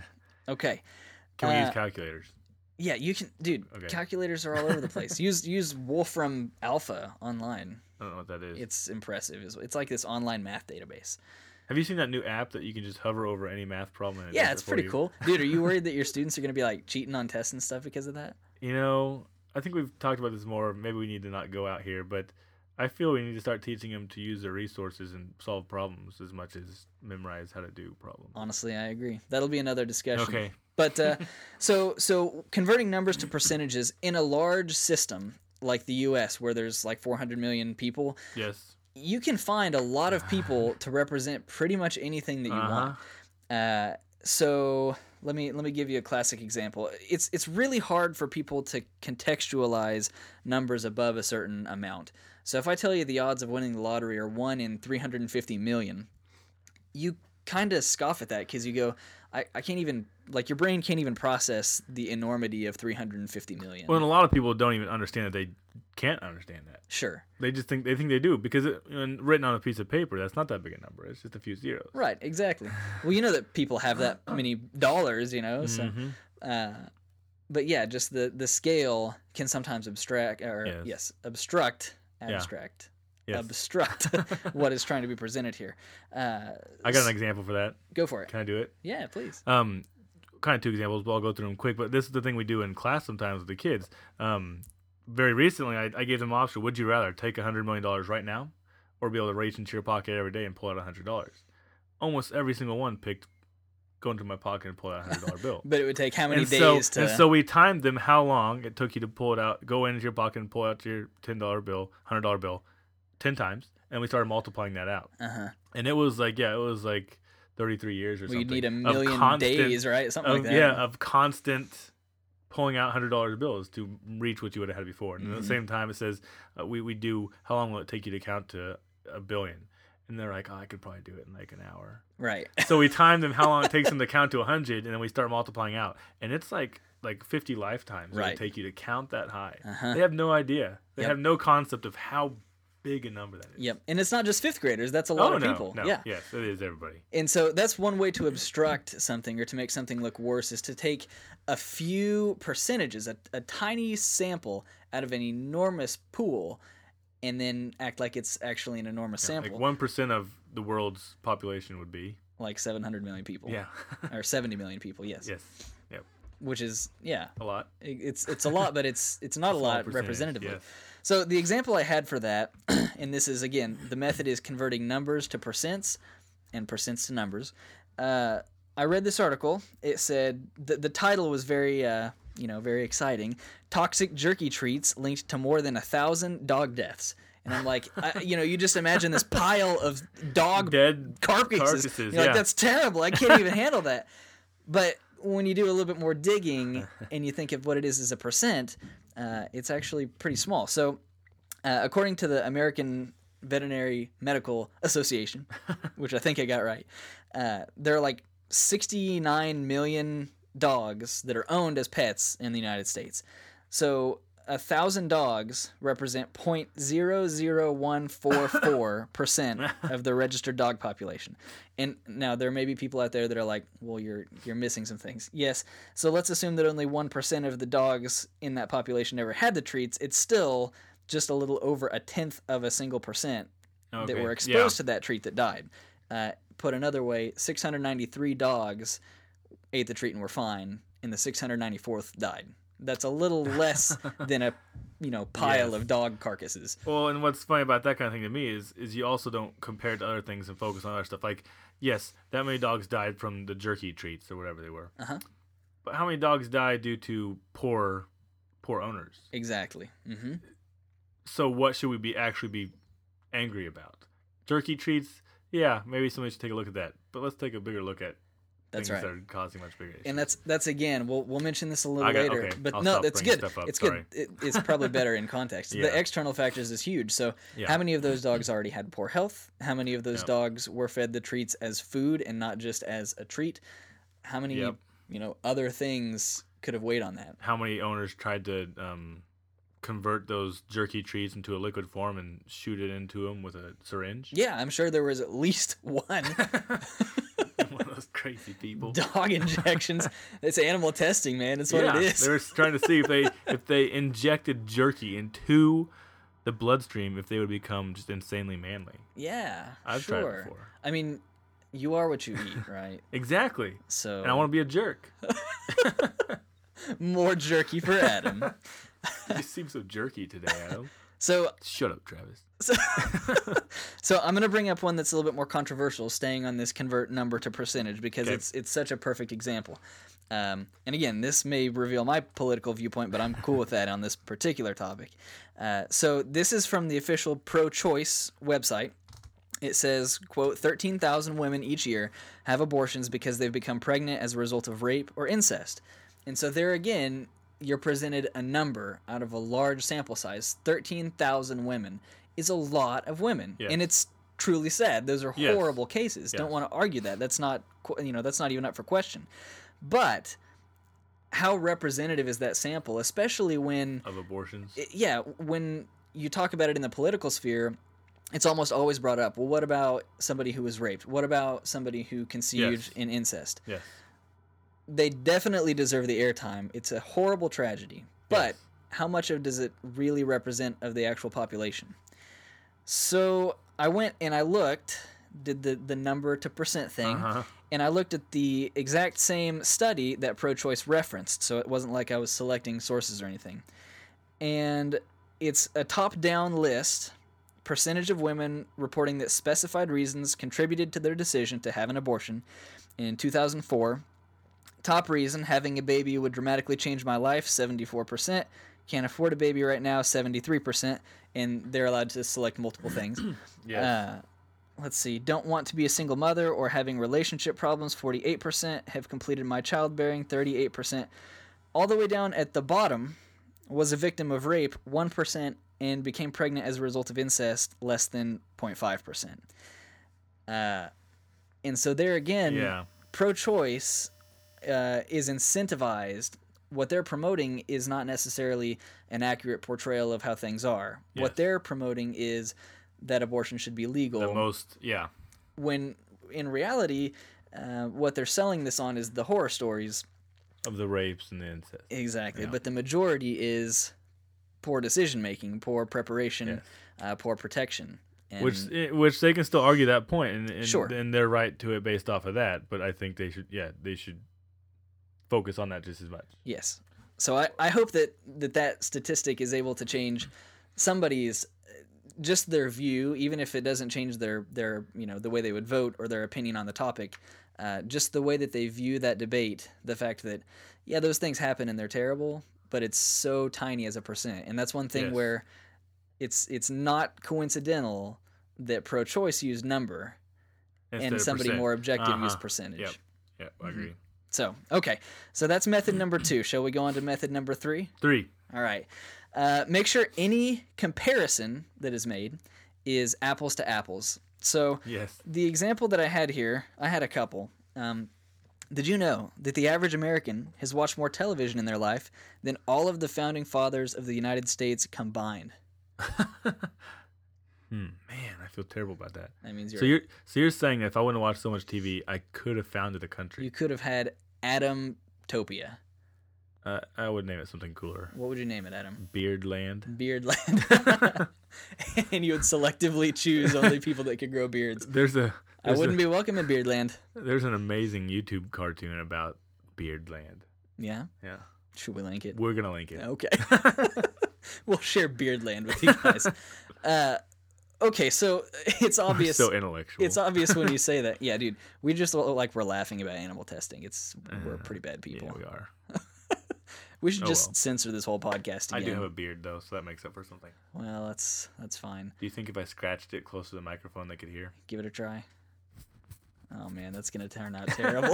Speaker 3: Okay.
Speaker 1: Can we
Speaker 3: Uh,
Speaker 1: use calculators?
Speaker 3: Yeah, you can, dude.
Speaker 1: Okay.
Speaker 3: Calculators are all over the place. use use Wolfram Alpha online.
Speaker 1: I don't know what that is.
Speaker 3: It's impressive. It's, it's like this online math database.
Speaker 1: Have you seen that new app that you can just hover over any math problem? And it
Speaker 3: Yeah,
Speaker 1: does
Speaker 3: it's
Speaker 1: it for
Speaker 3: pretty
Speaker 1: you?
Speaker 3: cool, dude. Are you worried that your students are going to be like cheating on tests and stuff because of that?
Speaker 1: You know, I think we've talked about this more. Maybe we need to not go out here, but I feel we need to start teaching them to use their resources and solve problems as much as memorize how to do problems.
Speaker 3: Honestly, I agree. That'll be another discussion.
Speaker 1: Okay.
Speaker 3: But uh, so so converting numbers to percentages in a large system like the U S, where there's like four hundred million people,
Speaker 1: Yes.
Speaker 3: you can find a lot of people to represent pretty much anything that you
Speaker 1: Uh-huh.
Speaker 3: want. Uh, so let me let me give you a classic example. It's it's really hard for people to contextualize numbers above a certain amount. So if I tell you the odds of winning the lottery are one in three hundred fifty million, you kind of scoff at that because you go, I, I can't even, like, your brain can't even process the enormity of three hundred fifty million.
Speaker 1: Well, and a lot of people don't even understand that they can't understand that.
Speaker 3: Sure.
Speaker 1: They just think they think they do because it, when written on a piece of paper, that's not that big a number. It's just a few zeros.
Speaker 3: Right, exactly. Well, you know that people have that many dollars, you know, so,
Speaker 1: Mhm.
Speaker 3: uh, but yeah, just the, the scale can sometimes abstract, or
Speaker 1: Yes.
Speaker 3: yes, obstruct,
Speaker 1: Yeah.
Speaker 3: abstract,
Speaker 1: Yes.
Speaker 3: obstruct what is trying to be presented here. Uh,
Speaker 1: I got an example for that.
Speaker 3: Go for it.
Speaker 1: Can I do it?
Speaker 3: Yeah, please.
Speaker 1: Um, kind of two examples, but I'll go through them quick. But this is the thing we do in class sometimes with the kids. Um, very recently, I, I gave them an option. Would you rather take a hundred million dollars right now, or be able to reach into your pocket every day and pull out a hundred dollars? Almost every single one picked go into my pocket and pull out a hundred dollar bill.
Speaker 3: But it would take how many
Speaker 1: and
Speaker 3: days
Speaker 1: so,
Speaker 3: to?
Speaker 1: And so we timed them how long it took you to pull it out, go into your pocket and pull out your ten dollar bill, hundred dollar bill, ten times, and we started multiplying that out.
Speaker 3: Uh huh.
Speaker 1: And it was like, yeah, it was like thirty-three years or
Speaker 3: Well,
Speaker 1: something.
Speaker 3: you'd need a
Speaker 1: of
Speaker 3: million
Speaker 1: constant-
Speaker 3: days, right? Something
Speaker 1: of,
Speaker 3: like that.
Speaker 1: Yeah, of constant pulling out hundred dollar bills to reach what you would have had before. And
Speaker 3: Mm-hmm.
Speaker 1: at the same time, it says uh, we we do. How long will it take you to count to a billion? And they're like, oh, I could probably do it in like an hour.
Speaker 3: Right.
Speaker 1: So we time them how long it takes them to count to a hundred, and then we start multiplying out. And it's like like fifty lifetimes it
Speaker 3: Right.
Speaker 1: would take you to count that high.
Speaker 3: Uh-huh.
Speaker 1: They have no idea. They
Speaker 3: Yep.
Speaker 1: have no concept of how big a number that is.
Speaker 3: Yep. And it's not just fifth graders. That's a lot
Speaker 1: Oh
Speaker 3: of
Speaker 1: no,
Speaker 3: people.
Speaker 1: no,
Speaker 3: Yeah.
Speaker 1: yes, it is everybody.
Speaker 3: And so that's one way to obstruct something or to make something look worse is to take a few percentages, a, a tiny sample out of an enormous pool, and then act like it's actually an enormous sample,
Speaker 1: Like one percent of the world's population would be.
Speaker 3: like seven hundred million people.
Speaker 1: Yeah.
Speaker 3: Or seventy million people, yes.
Speaker 1: Yes. Yep.
Speaker 3: Which is, yeah,
Speaker 1: A lot.
Speaker 3: it- it's it's a lot, but it's it's not a
Speaker 1: Small
Speaker 3: lot
Speaker 1: percentage,
Speaker 3: representatively.
Speaker 1: yes.
Speaker 3: So the example I had for that, and this is, again, the method is converting numbers to percents and percents to numbers. Uh, I read this article. It said the, the title was very, uh, you know, very exciting. Toxic jerky treats linked to more than a thousand dog deaths. And I'm like, I, you know, you just imagine this pile of dog
Speaker 1: Dead
Speaker 3: carcasses.
Speaker 1: carcasses,
Speaker 3: You're
Speaker 1: yeah.
Speaker 3: like, that's terrible. I can't even handle that. But when you do a little bit more digging and you think of what it is as a percent, uh, it's actually pretty small. So, uh, according to the American Veterinary Medical Association, which I think I got right, uh, there are like sixty-nine million dogs that are owned as pets in the United States. So, a thousand dogs represent zero point zero zero one four four percent of the registered dog population. And now there may be people out there that are like, well, you're you're missing some things. Yes. So let's assume that only one percent of the dogs in that population ever had the treats. It's still just a little over a tenth of a single percent that
Speaker 1: Okay,
Speaker 3: were
Speaker 1: yeah.
Speaker 3: exposed to that treat that died. Uh, put another way, six hundred ninety-three dogs ate the treat and were fine, and the six hundred ninety-fourth died. That's a little less than a, you know, pile
Speaker 1: Yes.
Speaker 3: of dog carcasses.
Speaker 1: Well, and what's funny about that kind of thing to me is is you also don't compare it to other things and focus on other stuff. Like, yes, that many dogs died from the jerky treats or whatever they were.
Speaker 3: Uh-huh.
Speaker 1: But how many dogs died due to poor, poor owners?
Speaker 3: Exactly. Mm-hmm.
Speaker 1: So what should we be actually be angry about? Jerky treats? Yeah, maybe somebody should take a look at that. But let's take a bigger look at
Speaker 3: That's
Speaker 1: things
Speaker 3: right.
Speaker 1: that are causing much bigger issues.
Speaker 3: And that's that's again. We'll we'll mention this a little
Speaker 1: I got-
Speaker 3: later.
Speaker 1: okay,
Speaker 3: But
Speaker 1: I'll
Speaker 3: no,
Speaker 1: stop
Speaker 3: that's
Speaker 1: bringing
Speaker 3: good.
Speaker 1: stuff up,
Speaker 3: It's
Speaker 1: sorry.
Speaker 3: good. It, it's probably better in context.
Speaker 1: Yeah.
Speaker 3: The external factors is huge. So
Speaker 1: Yeah.
Speaker 3: how many of those dogs already had poor health? How many of those
Speaker 1: Yep.
Speaker 3: dogs were fed the treats as food and not just as a treat? How many
Speaker 1: Yep.
Speaker 3: you know other things could have weighed on that?
Speaker 1: How many owners tried to um, convert those jerky treats into a liquid form and shoot it into them with a syringe?
Speaker 3: Yeah, I'm sure there was at least one.
Speaker 1: One of those crazy people.
Speaker 3: Dog injections. It's animal testing, man. That's what
Speaker 1: yeah,
Speaker 3: it is.
Speaker 1: they were trying to see if they if they injected jerky into the bloodstream, if they would become just insanely manly.
Speaker 3: Yeah,
Speaker 1: I've tried it
Speaker 3: sure.
Speaker 1: before.
Speaker 3: I mean, you are what you eat, right?
Speaker 1: Exactly.
Speaker 3: So
Speaker 1: And I want to be a jerk.
Speaker 3: more jerky for Adam.
Speaker 1: You just seem so jerky today, Adam.
Speaker 3: So,
Speaker 1: Shut up, Travis.
Speaker 3: so, so I'm gonna bring up one that's a little bit more controversial, staying on this convert number to percentage because
Speaker 1: Okay.
Speaker 3: it's it's such a perfect example. Um, and again, this may reveal my political viewpoint, but I'm cool with that on this particular topic. Uh, so this is from the official pro-choice website. It says, quote, thirteen thousand women each year have abortions because they've become pregnant as a result of rape or incest. And so there again, you're presented a number out of a large sample size. thirteen thousand women is a lot of women.
Speaker 1: Yes.
Speaker 3: And it's truly sad. Those are
Speaker 1: Yes.
Speaker 3: horrible cases. Don't
Speaker 1: Yes.
Speaker 3: want to argue that. That's not qu- you know that's not even up for question. But how representative is that sample, especially when
Speaker 1: Of abortions.
Speaker 3: I- yeah, when you talk about it in the political sphere, it's almost always brought up. Well, what about somebody who was raped? What about somebody who conceived
Speaker 1: Yes.
Speaker 3: in incest?
Speaker 1: Yes.
Speaker 3: They definitely deserve the airtime. It's a horrible tragedy. But
Speaker 1: Yes.
Speaker 3: how much of does it really represent of the actual population? So I went and I looked, did the, the number to percent thing,
Speaker 1: Uh-huh.
Speaker 3: and I looked at the exact same study that pro-choice referenced, so it wasn't like I was selecting sources or anything. And it's a top-down list, percentage of women reporting that specified reasons contributed to their decision to have an abortion in two thousand four. Top reason, having a baby would dramatically change my life, seventy-four percent. Can't afford a baby right now, seventy-three percent. And they're allowed to select multiple things.
Speaker 1: Yes.
Speaker 3: Uh, let's see. Don't want to be a single mother or having relationship problems, forty-eight percent. Have completed my childbearing, thirty-eight percent. All the way down at the bottom was a victim of rape, one percent, and became pregnant as a result of incest, less than zero point five percent. Uh, and so there again,
Speaker 1: Yeah.
Speaker 3: pro-choice uh, is incentivized. What they're promoting is not necessarily an accurate portrayal of how things are.
Speaker 1: Yes.
Speaker 3: What they're promoting is that abortion should be legal.
Speaker 1: The most, yeah.
Speaker 3: When in reality, uh, what they're selling this on is the horror stories.
Speaker 1: Of the rapes and the incest.
Speaker 3: Exactly.
Speaker 1: Yeah.
Speaker 3: But the majority is poor decision making, poor preparation,
Speaker 1: Yes.
Speaker 3: uh, poor protection. And
Speaker 1: Which, eh, which they can still argue that point, and, and,
Speaker 3: Sure.
Speaker 1: and they're right to it based off of that. But I think they should, yeah, they should focus on that just as much.
Speaker 3: yes. So I, I hope that, that that statistic is able to change somebody's just their view, even if it doesn't change their, their you know the way they would vote or their opinion on the topic. Uh, just the way that they view that debate, the fact that yeah, those things happen and they're terrible, but it's so tiny as a percent, and that's one thing
Speaker 1: Yes.
Speaker 3: where it's it's not coincidental that pro-choice used number
Speaker 1: Instead
Speaker 3: and
Speaker 1: of
Speaker 3: somebody
Speaker 1: percent.
Speaker 3: more objective
Speaker 1: Uh-huh.
Speaker 3: used percentage.
Speaker 1: Yep. Yep, I agree.
Speaker 3: So okay, so that's method number two. Shall we go on to method number three?
Speaker 1: Three.
Speaker 3: All right. Uh, make sure any comparison that is made is apples to apples. So
Speaker 1: Yes.
Speaker 3: the example that I had here, I had a couple. Um, did you know that the average American has watched more television in their life than all of the founding fathers of the United States combined?
Speaker 1: Hmm. Man, I feel terrible about that.
Speaker 3: That means you're,
Speaker 1: So you're so you're saying that if I wouldn't watch so much T V, I could have founded a country.
Speaker 3: you could have had Adamtopia.
Speaker 1: Uh, I would name it something cooler.
Speaker 3: What would you name it, Adam?
Speaker 1: Beardland.
Speaker 3: Beardland. And you would selectively choose only people that could grow beards.
Speaker 1: There's a
Speaker 3: I
Speaker 1: there's
Speaker 3: wouldn't
Speaker 1: a,
Speaker 3: be welcome in Beardland.
Speaker 1: There's an amazing YouTube cartoon about Beardland.
Speaker 3: Yeah?
Speaker 1: Yeah,
Speaker 3: Should we link it?
Speaker 1: we're gonna link it.
Speaker 3: Okay. We'll share Beardland with you guys. Uh, okay, so it's obvious.
Speaker 1: So intellectual.
Speaker 3: It's obvious when you say that. Yeah, dude, we just look like we're laughing about animal testing. It's we're pretty bad people.
Speaker 1: Yeah, we are.
Speaker 3: We should
Speaker 1: Oh,
Speaker 3: just
Speaker 1: well.
Speaker 3: censor this whole podcast
Speaker 1: I
Speaker 3: again.
Speaker 1: do have a beard though, so that makes up for something.
Speaker 3: Well, that's that's fine.
Speaker 1: Do you think if I scratched it close to the microphone, they could hear?
Speaker 3: Give it a try. Oh man, that's gonna turn out terrible.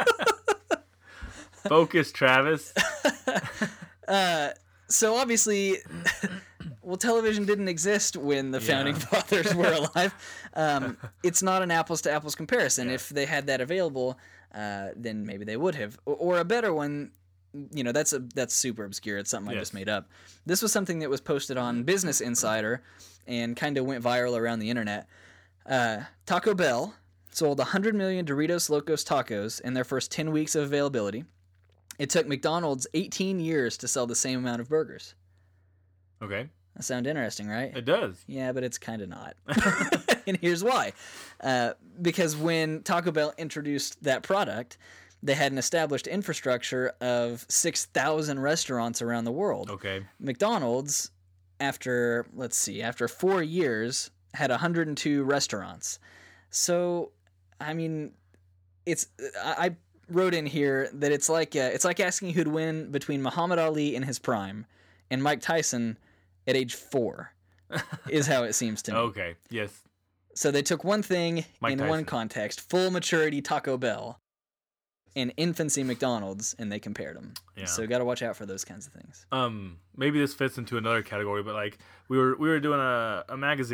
Speaker 1: Focus, Travis.
Speaker 3: uh, so obviously, well, television didn't exist when the founding
Speaker 1: Yeah.
Speaker 3: fathers were alive. Um, it's not an apples to apples comparison.
Speaker 1: Yeah.
Speaker 3: If they had that available, uh, then maybe they would have. Or, or a better one, you know, that's a that's super obscure. It's something I
Speaker 1: Yes.
Speaker 3: just made up. This was something that was posted on Business Insider and kind of went viral around the internet. Uh, Taco Bell sold one hundred million Doritos Locos Tacos in their first ten weeks of availability. It took McDonald's eighteen years to sell the same amount of burgers.
Speaker 1: Okay,
Speaker 3: That sound interesting, right?
Speaker 1: it does.
Speaker 3: Yeah, but it's kind of not. And here's why. Uh, because when Taco Bell introduced that product, they had an established infrastructure of six thousand restaurants around the world.
Speaker 1: Okay.
Speaker 3: McDonald's, after, let's see, after four years, had one hundred two restaurants. So, I mean, it's I, I wrote in here that it's like uh, it's like asking who'd win between Muhammad Ali in his prime and Mike Tyson at age four, is how it seems to me.
Speaker 1: Okay. Yes.
Speaker 3: So they took one thing
Speaker 1: Mike
Speaker 3: in one
Speaker 1: Tyson.
Speaker 3: context, full maturity Taco Bell, and infancy McDonald's, and they compared them.
Speaker 1: Yeah.
Speaker 3: So got to watch out for those kinds of things.
Speaker 1: Um, maybe this fits into another category, but like we were we were doing a, a magazine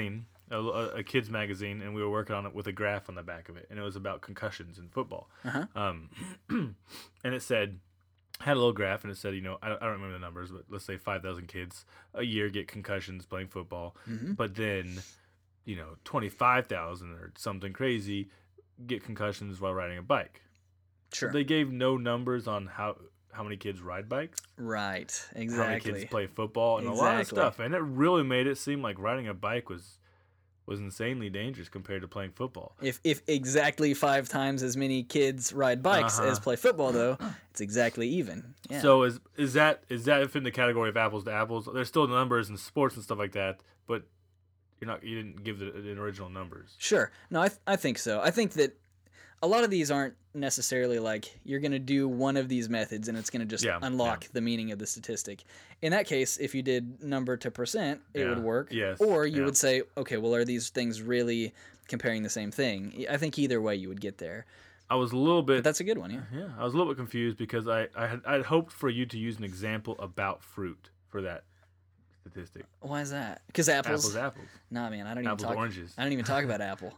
Speaker 1: a, a, a kids magazine, and we were working on it with a graph on the back of it, and it was about concussions in football.
Speaker 3: Uh-huh.
Speaker 1: Um, and it said, had a little graph, and it said, you know, I, I don't remember the numbers, but let's say five thousand kids a year get concussions playing football,
Speaker 3: Mm-hmm.
Speaker 1: but then, you know, twenty-five thousand or something crazy get concussions while riding a bike.
Speaker 3: Sure.
Speaker 1: They gave no numbers on how how many kids ride bikes,
Speaker 3: Right.
Speaker 1: how many
Speaker 3: Exactly.
Speaker 1: kids play football, and a lot of
Speaker 3: Exactly.
Speaker 1: stuff. And it really made it seem like riding a bike was was insanely dangerous compared to playing football.
Speaker 3: If if exactly five times as many kids ride bikes
Speaker 1: Uh-huh.
Speaker 3: as play football, though, it's exactly even. Yeah.
Speaker 1: So is is that is that in the category of apples to apples? There's still numbers in sports and stuff like that, but you're not you didn't give the, the original numbers.
Speaker 3: Sure. No, I th- I think so. I think that a lot of these aren't necessarily like you're going to do one of these methods and it's going to just
Speaker 1: Yeah,
Speaker 3: unlock
Speaker 1: yeah.
Speaker 3: the meaning of the statistic. In that case, if you did number to percent, it would
Speaker 1: Yeah,
Speaker 3: work.
Speaker 1: yes,
Speaker 3: Or you
Speaker 1: yeah.
Speaker 3: would say, okay, well, are these things really comparing the same thing? I think either way you would get there.
Speaker 1: I was a little bit
Speaker 3: But that's a good one, yeah.
Speaker 1: yeah, I was a little bit confused because I I had I had hoped for you to use an example about fruit for that statistic.
Speaker 3: Why is that? Because apples.
Speaker 1: Apples, apples.
Speaker 3: Nah, man, I don't even
Speaker 1: Apples,
Speaker 3: talk.
Speaker 1: oranges.
Speaker 3: I don't even talk about apple.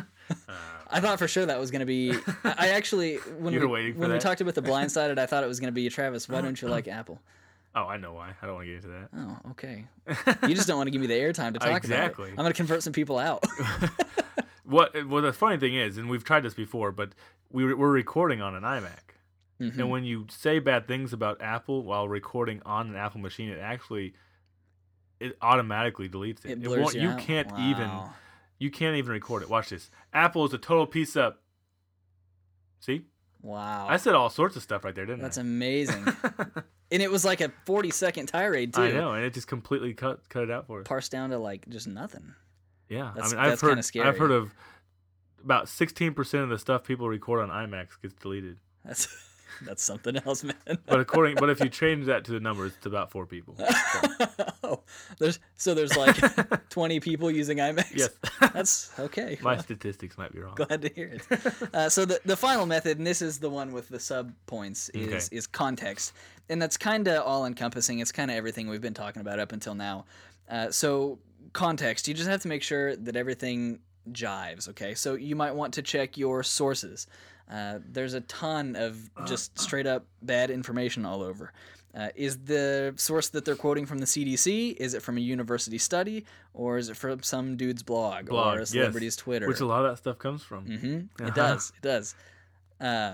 Speaker 3: I thought for sure that was gonna be. I, I actually when
Speaker 1: You
Speaker 3: we
Speaker 1: were waiting for
Speaker 3: when we
Speaker 1: that?
Speaker 3: talked about the blindsided, I thought it was gonna be Travis. Why don't you like apple?
Speaker 1: Oh, I know why. I don't want to get into that.
Speaker 3: Oh, okay. You just don't want to give me the airtime to talk
Speaker 1: Exactly.
Speaker 3: about it. I'm gonna convert some people out.
Speaker 1: What well the funny thing is, and we've tried this before, but we were, we're recording on an iMac.
Speaker 3: Mhm.
Speaker 1: And when you say bad things about Apple while recording on an Apple machine, it actually it automatically deletes it.
Speaker 3: It blurs
Speaker 1: won't,
Speaker 3: you
Speaker 1: you
Speaker 3: out?
Speaker 1: can't even
Speaker 3: Wow.
Speaker 1: you can't even record it. Watch this. Apple is a total piece of. See,
Speaker 3: Wow.
Speaker 1: I said all sorts of stuff right there, didn't
Speaker 3: That's
Speaker 1: I?
Speaker 3: amazing. And it was like a forty second tirade too.
Speaker 1: I know, and it just completely cut cut it out for us.
Speaker 3: Parsed down to like just nothing.
Speaker 1: Yeah,
Speaker 3: That's-
Speaker 1: I mean, I've
Speaker 3: that's
Speaker 1: heard
Speaker 3: kinda scary.
Speaker 1: I've heard of about sixteen percent of the stuff people record on iMacs gets deleted.
Speaker 3: That's that's something else, man.
Speaker 1: But according, but if you change that to the numbers, it's about four people. So,
Speaker 3: Oh, there's so there's like twenty people using iMacs.
Speaker 1: yes,
Speaker 3: That's okay.
Speaker 1: my
Speaker 3: Well,
Speaker 1: statistics might be wrong.
Speaker 3: glad to hear it. Uh, so the the final method, and this is the one with the sub points, is
Speaker 1: Okay.
Speaker 3: is context, and that's kind of all encompassing. It's kind of everything we've been talking about up until now. Uh, so context, you just have to make sure that everything jives. Okay, so you might want to check your sources. Uh, there's a ton of just straight up bad information all over. Uh, is the source that they're quoting from the C D C? Is it from a university study, or is it from some dude's blog,
Speaker 1: Blog,
Speaker 3: or a
Speaker 1: yes,
Speaker 3: celebrity's Twitter?
Speaker 1: Which a lot of that stuff comes from.
Speaker 3: Mm-hmm. It
Speaker 1: Uh-huh.
Speaker 3: does. It does. Uh,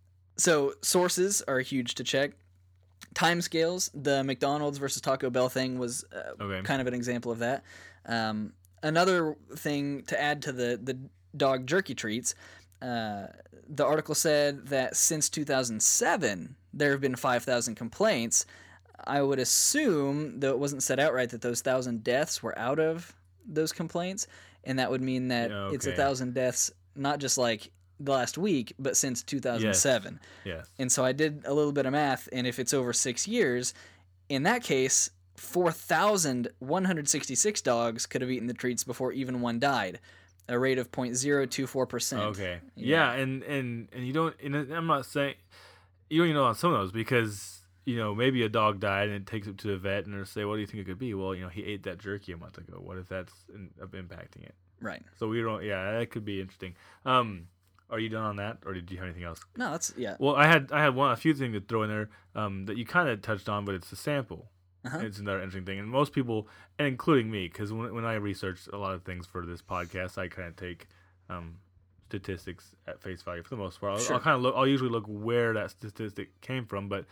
Speaker 3: so sources are huge to check. Timescales. The McDonald's versus Taco Bell thing was uh,
Speaker 1: Okay.
Speaker 3: kind of an example of that. Um, another thing to add to the the dog jerky treats. Uh, the article said that since two thousand seven, there have been five thousand complaints. I would assume, though it wasn't said outright, that those thousand deaths were out of those complaints, and that would mean that
Speaker 1: Yeah,
Speaker 3: it's a
Speaker 1: okay.
Speaker 3: thousand deaths, not just like the last week, but since two thousand seven.
Speaker 1: Yes.
Speaker 3: And so I did a little bit of math, and if it's over six years, in that case, four thousand one hundred sixty-six dogs could have eaten the treats before even one died, a rate of zero point zero two four percent.
Speaker 1: Okay. Yeah, and, and and you don't. And I'm not saying you don't even know on some of those because you know maybe a dog died and it takes it to the vet and they say, "What do you think it could be?" Well, you know, he ate that jerky a month ago. What if that's in, of impacting it?
Speaker 3: Right.
Speaker 1: So we don't. Yeah, that could be interesting. Um, are you done on that, or did you have anything else?
Speaker 3: No, that's, yeah.
Speaker 1: Well, I had I had one a few things to throw in there um, that you kind of touched on, but it's a sample.
Speaker 3: Uh-huh.
Speaker 1: It's another interesting thing, and most people, and including me, because when when I researched a lot of things for this podcast, I kind of take um, statistics at face value for the most part. I'll,
Speaker 3: Sure.
Speaker 1: I'll kind of look. I'll usually look where that statistic came from, but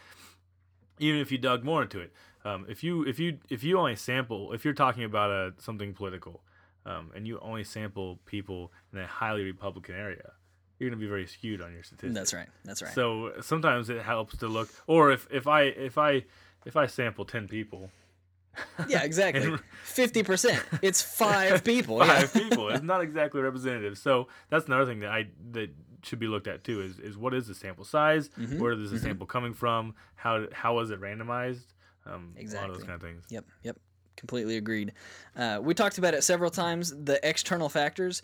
Speaker 1: even if you dug more into it, um, if you if you if you only sample, if you're talking about a something political, um, and you only sample people in a highly Republican area, you're going to be very skewed on your statistics.
Speaker 3: That's right. That's right.
Speaker 1: So sometimes it helps to look, or if, if I if I if I sample ten people,
Speaker 3: Yeah, exactly.
Speaker 1: And-
Speaker 3: fifty percent. It's five people. yeah.
Speaker 1: five people, it's not exactly representative. So that's another thing that I that should be looked at too. Is, is what is the sample size?
Speaker 3: Mm-hmm.
Speaker 1: Where is the sample coming from? How how was it randomized? Um, A lot of
Speaker 3: Exactly.
Speaker 1: those kind of things.
Speaker 3: Yep, yep. Completely agreed. Uh, we talked about it several times, the external factors.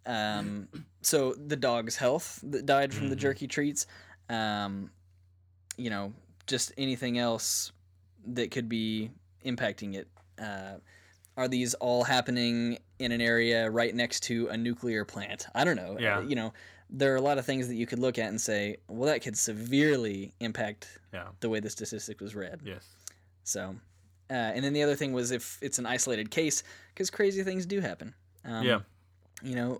Speaker 3: Um, so the dog's health that died from the
Speaker 1: Mhm.
Speaker 3: jerky treats, um, you know, just anything else that could be impacting it. Uh, are these all happening in an area right next to a nuclear plant. I don't know.
Speaker 1: Yeah.
Speaker 3: Uh, you know, there are a lot of things that you could look at and say, well, that could severely impact
Speaker 1: Yeah.
Speaker 3: the way the statistic was read.
Speaker 1: Yes.
Speaker 3: So, uh, and then the other thing was if it's an isolated case, because crazy things do happen. Um,
Speaker 1: Yeah.
Speaker 3: You know,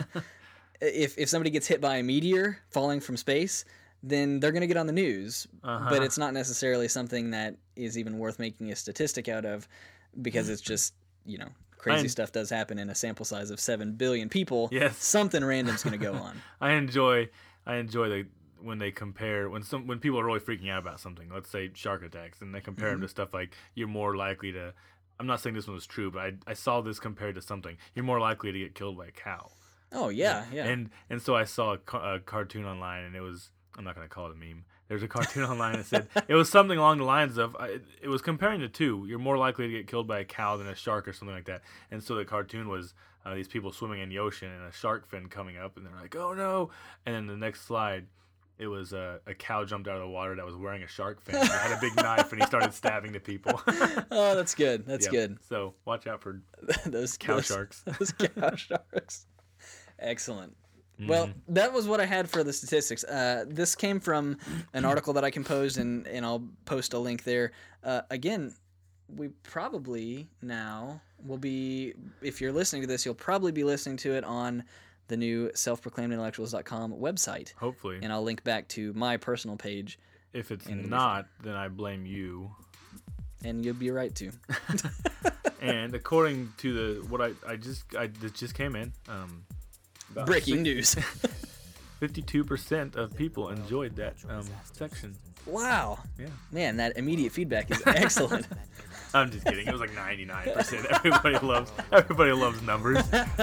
Speaker 3: if if somebody gets hit by a meteor falling from space, then they're going to get on the news.
Speaker 1: Uh-huh.
Speaker 3: But it's not necessarily something that is even worth making a statistic out of, because it's just, you know, crazy
Speaker 1: I-
Speaker 3: stuff does happen in a sample size of seven billion people.
Speaker 1: Yes.
Speaker 3: Something random's going to go on.
Speaker 1: I enjoy I enjoy the when they compare when some when people are really freaking out about something. Let's say shark attacks, and they compare them to stuff like you're more likely to. I'm not saying this one was true, but I I saw this compared to something. You're more likely to get killed by a cow.
Speaker 3: Oh, yeah, yeah.
Speaker 1: And and so I saw a, ca- a cartoon online, and it was I'm not gonna call it a meme. There's a cartoon online that said it was something along the lines of I, it was comparing the two. You're more likely to get killed by a cow than a shark or something like that. And so the cartoon was uh, these people swimming in the ocean and a shark fin coming up, and they're like, "Oh no!" And then the next slide, it was uh, a cow jumped out of the water that was wearing a shark fin. He had a big knife, and he started stabbing the people.
Speaker 3: Oh, that's good. That's
Speaker 1: Yep.
Speaker 3: good.
Speaker 1: So watch out for
Speaker 3: those
Speaker 1: cow
Speaker 3: those,
Speaker 1: sharks.
Speaker 3: Those cow sharks. Excellent. Well, that was what I had for the statistics. Uh, this came from an article that I composed, and, and I'll post a link there. Uh, again, we probably now will be, if you're listening to this, you'll probably be listening to it on the new self proclaimed intellectuals dot com website.
Speaker 1: Hopefully.
Speaker 3: And I'll link back to my personal page,
Speaker 1: If it's
Speaker 3: And-
Speaker 1: not, then I blame you.
Speaker 3: and you'll be right to.
Speaker 1: And according to the what I I just I this just came in, um, about
Speaker 3: Breaking news.
Speaker 1: fifty-two percent of people enjoyed that um, section.
Speaker 3: Wow.
Speaker 1: Yeah.
Speaker 3: Man, that immediate feedback is excellent.
Speaker 1: I'm just kidding. It was like ninety-nine percent. Everybody loves everybody loves numbers.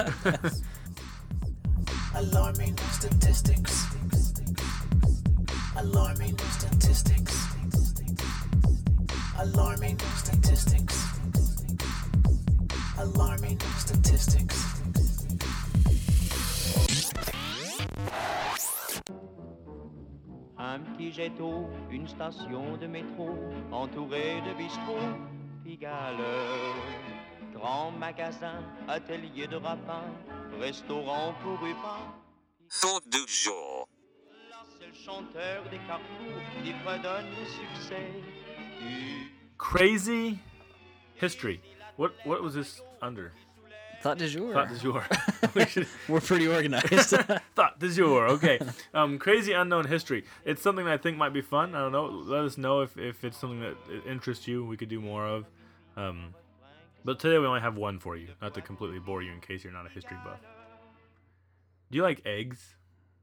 Speaker 5: Alarming statistics. Alarming statistics. Alarming statistics. Alarming statistics.
Speaker 6: Un petit jet d'eau, une station de métro, entourée de bistrots, Pigalle. Grand magasin, atelier de rapin, restaurant pour Rupin.
Speaker 4: Faute du jour.
Speaker 6: Là, c'est le chanteur des carrefours qui fredonne le succès du...
Speaker 1: Crazy history. What what was this under?
Speaker 3: Thought du jour.
Speaker 1: Thought du jour. We should-
Speaker 3: We're pretty organized.
Speaker 1: Thought du jour. Okay. Um, crazy unknown history. It's something that I think might be fun. I don't know. Let us know if, if it's something that interests you. We could do more of. Um, but today we only have one for you. Not to completely bore you in case you're not a history buff. Do you like eggs?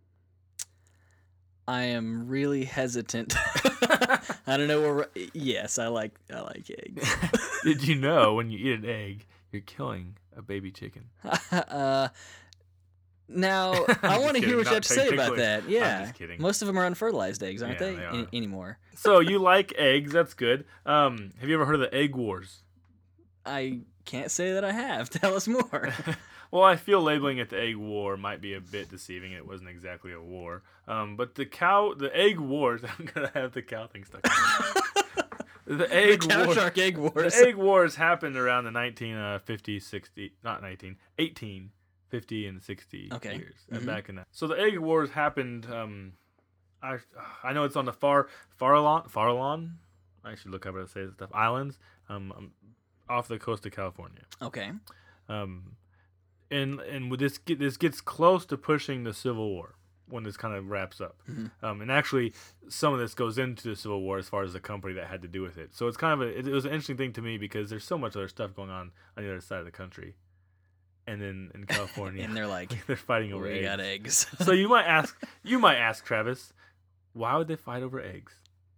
Speaker 3: I am really hesitant. I don't know where. We're, yes, I like I like eggs.
Speaker 1: Did you know when you eat an egg, you're killing a baby chicken?
Speaker 3: uh, now I
Speaker 1: just
Speaker 3: want to
Speaker 1: kidding,
Speaker 3: hear what you
Speaker 1: not
Speaker 3: have to say about
Speaker 1: technically.
Speaker 3: that.
Speaker 1: I'm
Speaker 3: Yeah,
Speaker 1: just kidding.
Speaker 3: most of them are unfertilized eggs, aren't
Speaker 1: Yeah,
Speaker 3: they?
Speaker 1: they
Speaker 3: Any-
Speaker 1: are.
Speaker 3: anymore?
Speaker 1: So you like eggs? That's good. Um, have you ever heard of the egg wars?
Speaker 3: I can't say that I have. Tell us more.
Speaker 1: Well, I feel labeling it the egg war might be a bit deceiving. It wasn't exactly a war. Um, but the cow, the egg wars. I'm gonna have the cow thing stuck. in there. The egg
Speaker 3: the cow
Speaker 1: wars.
Speaker 3: shark egg wars.
Speaker 1: The egg wars happened around the nineteen fifty, sixty, not nineteen, eighteen fifty and sixty
Speaker 3: Okay.
Speaker 1: years. uh,
Speaker 3: Mhm.
Speaker 1: Back in that. So the egg wars happened. Um, I I know it's on the far Farallon Farallon. I should look up how to say this stuff. Islands. Um, um, off the coast of California.
Speaker 3: Okay.
Speaker 1: Um, and and with this get, this gets close to pushing the Civil War when this kind of wraps up.
Speaker 3: Mm-hmm.
Speaker 1: Um, and actually, some of this goes into the Civil War as far as the company that had to do with it. So it's kind of a, it, it was an interesting thing to me because there's so much other stuff going on on the other side of the country, and then in California,
Speaker 3: And they're like,
Speaker 1: they're fighting over
Speaker 3: we
Speaker 1: eggs.
Speaker 3: got eggs.
Speaker 1: So you might ask, you might ask Travis, why would they fight over eggs?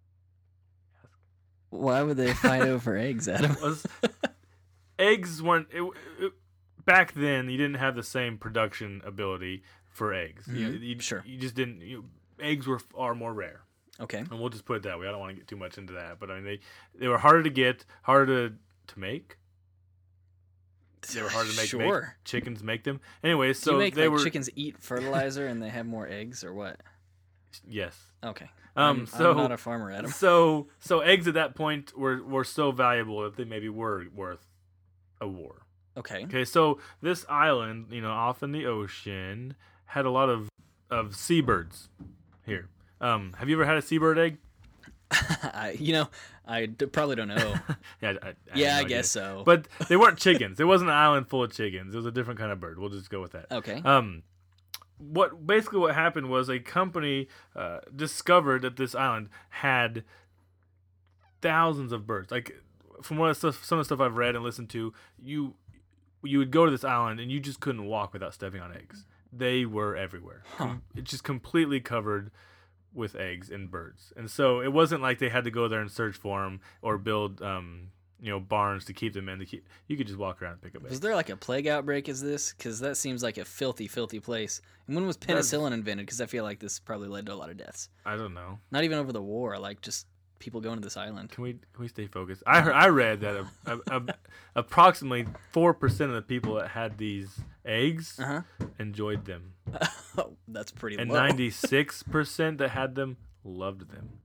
Speaker 3: Why would they fight over eggs, Adam?
Speaker 1: Was eggs weren't it, it, back then? You didn't have the same production ability for eggs. You,
Speaker 3: Mhm.
Speaker 1: you,
Speaker 3: Sure.
Speaker 1: You just didn't. You, eggs were are more rare,
Speaker 3: Okay.
Speaker 1: and we'll just put it that way. I don't want to get too much into that, but I mean they they were harder to get, harder to to make. They were harder to make.
Speaker 3: Sure.
Speaker 1: make chickens make them. Anyway, so
Speaker 3: Do you make
Speaker 1: they
Speaker 3: like
Speaker 1: were
Speaker 3: chickens eat fertilizer and they have more eggs, or what?
Speaker 1: yes.
Speaker 3: Okay.
Speaker 1: Um.
Speaker 3: I'm,
Speaker 1: so
Speaker 3: I'm not a farmer, Adam.
Speaker 1: So so eggs at that point were, were so valuable that they maybe were worth a war.
Speaker 3: Okay.
Speaker 1: Okay, so this island, you know, off in the ocean, had a lot of of seabirds here. Um, have you ever had a seabird egg?
Speaker 3: I, you know, I d- probably don't know.
Speaker 1: yeah, I, I,
Speaker 3: Yeah,
Speaker 1: have
Speaker 3: I
Speaker 1: no
Speaker 3: guess
Speaker 1: idea.
Speaker 3: so.
Speaker 1: But they weren't chickens. It wasn't an island full of chickens. It was a different kind of bird. We'll just go with that.
Speaker 3: Okay.
Speaker 1: Um, what basically what happened was a company uh, discovered that this island had thousands of birds. Like from what stuff, some of the stuff I've read and listened to, you you would go to this island and you just couldn't walk without stepping on eggs. They were everywhere. Com- It's just completely covered with eggs and birds. And so it wasn't like they had to go there and search for them or build, um, you know, barns to keep them in. To keep, you could just walk around and pick up eggs.
Speaker 3: Was there like a plague outbreak as this? Because that seems like a filthy, filthy place. And when was penicillin invented? Because I feel like this probably led to a lot of deaths.
Speaker 1: I don't know.
Speaker 3: Not even over the war, like just people going to this island.
Speaker 1: Can we can we stay focused? I heard, I read that a, a, a, approximately four percent of the people that had these eggs
Speaker 3: Uh-huh.
Speaker 1: enjoyed them,
Speaker 3: Oh, that's pretty
Speaker 1: and
Speaker 3: low.
Speaker 1: ninety-six percent that had them loved them.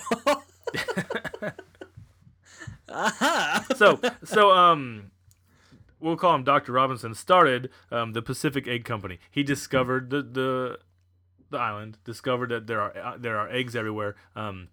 Speaker 3: Aha!
Speaker 1: so so um we'll call him Doctor Robinson started um, the Pacific Egg Company. He discovered the the, the island, discovered that there are uh, there are eggs everywhere, um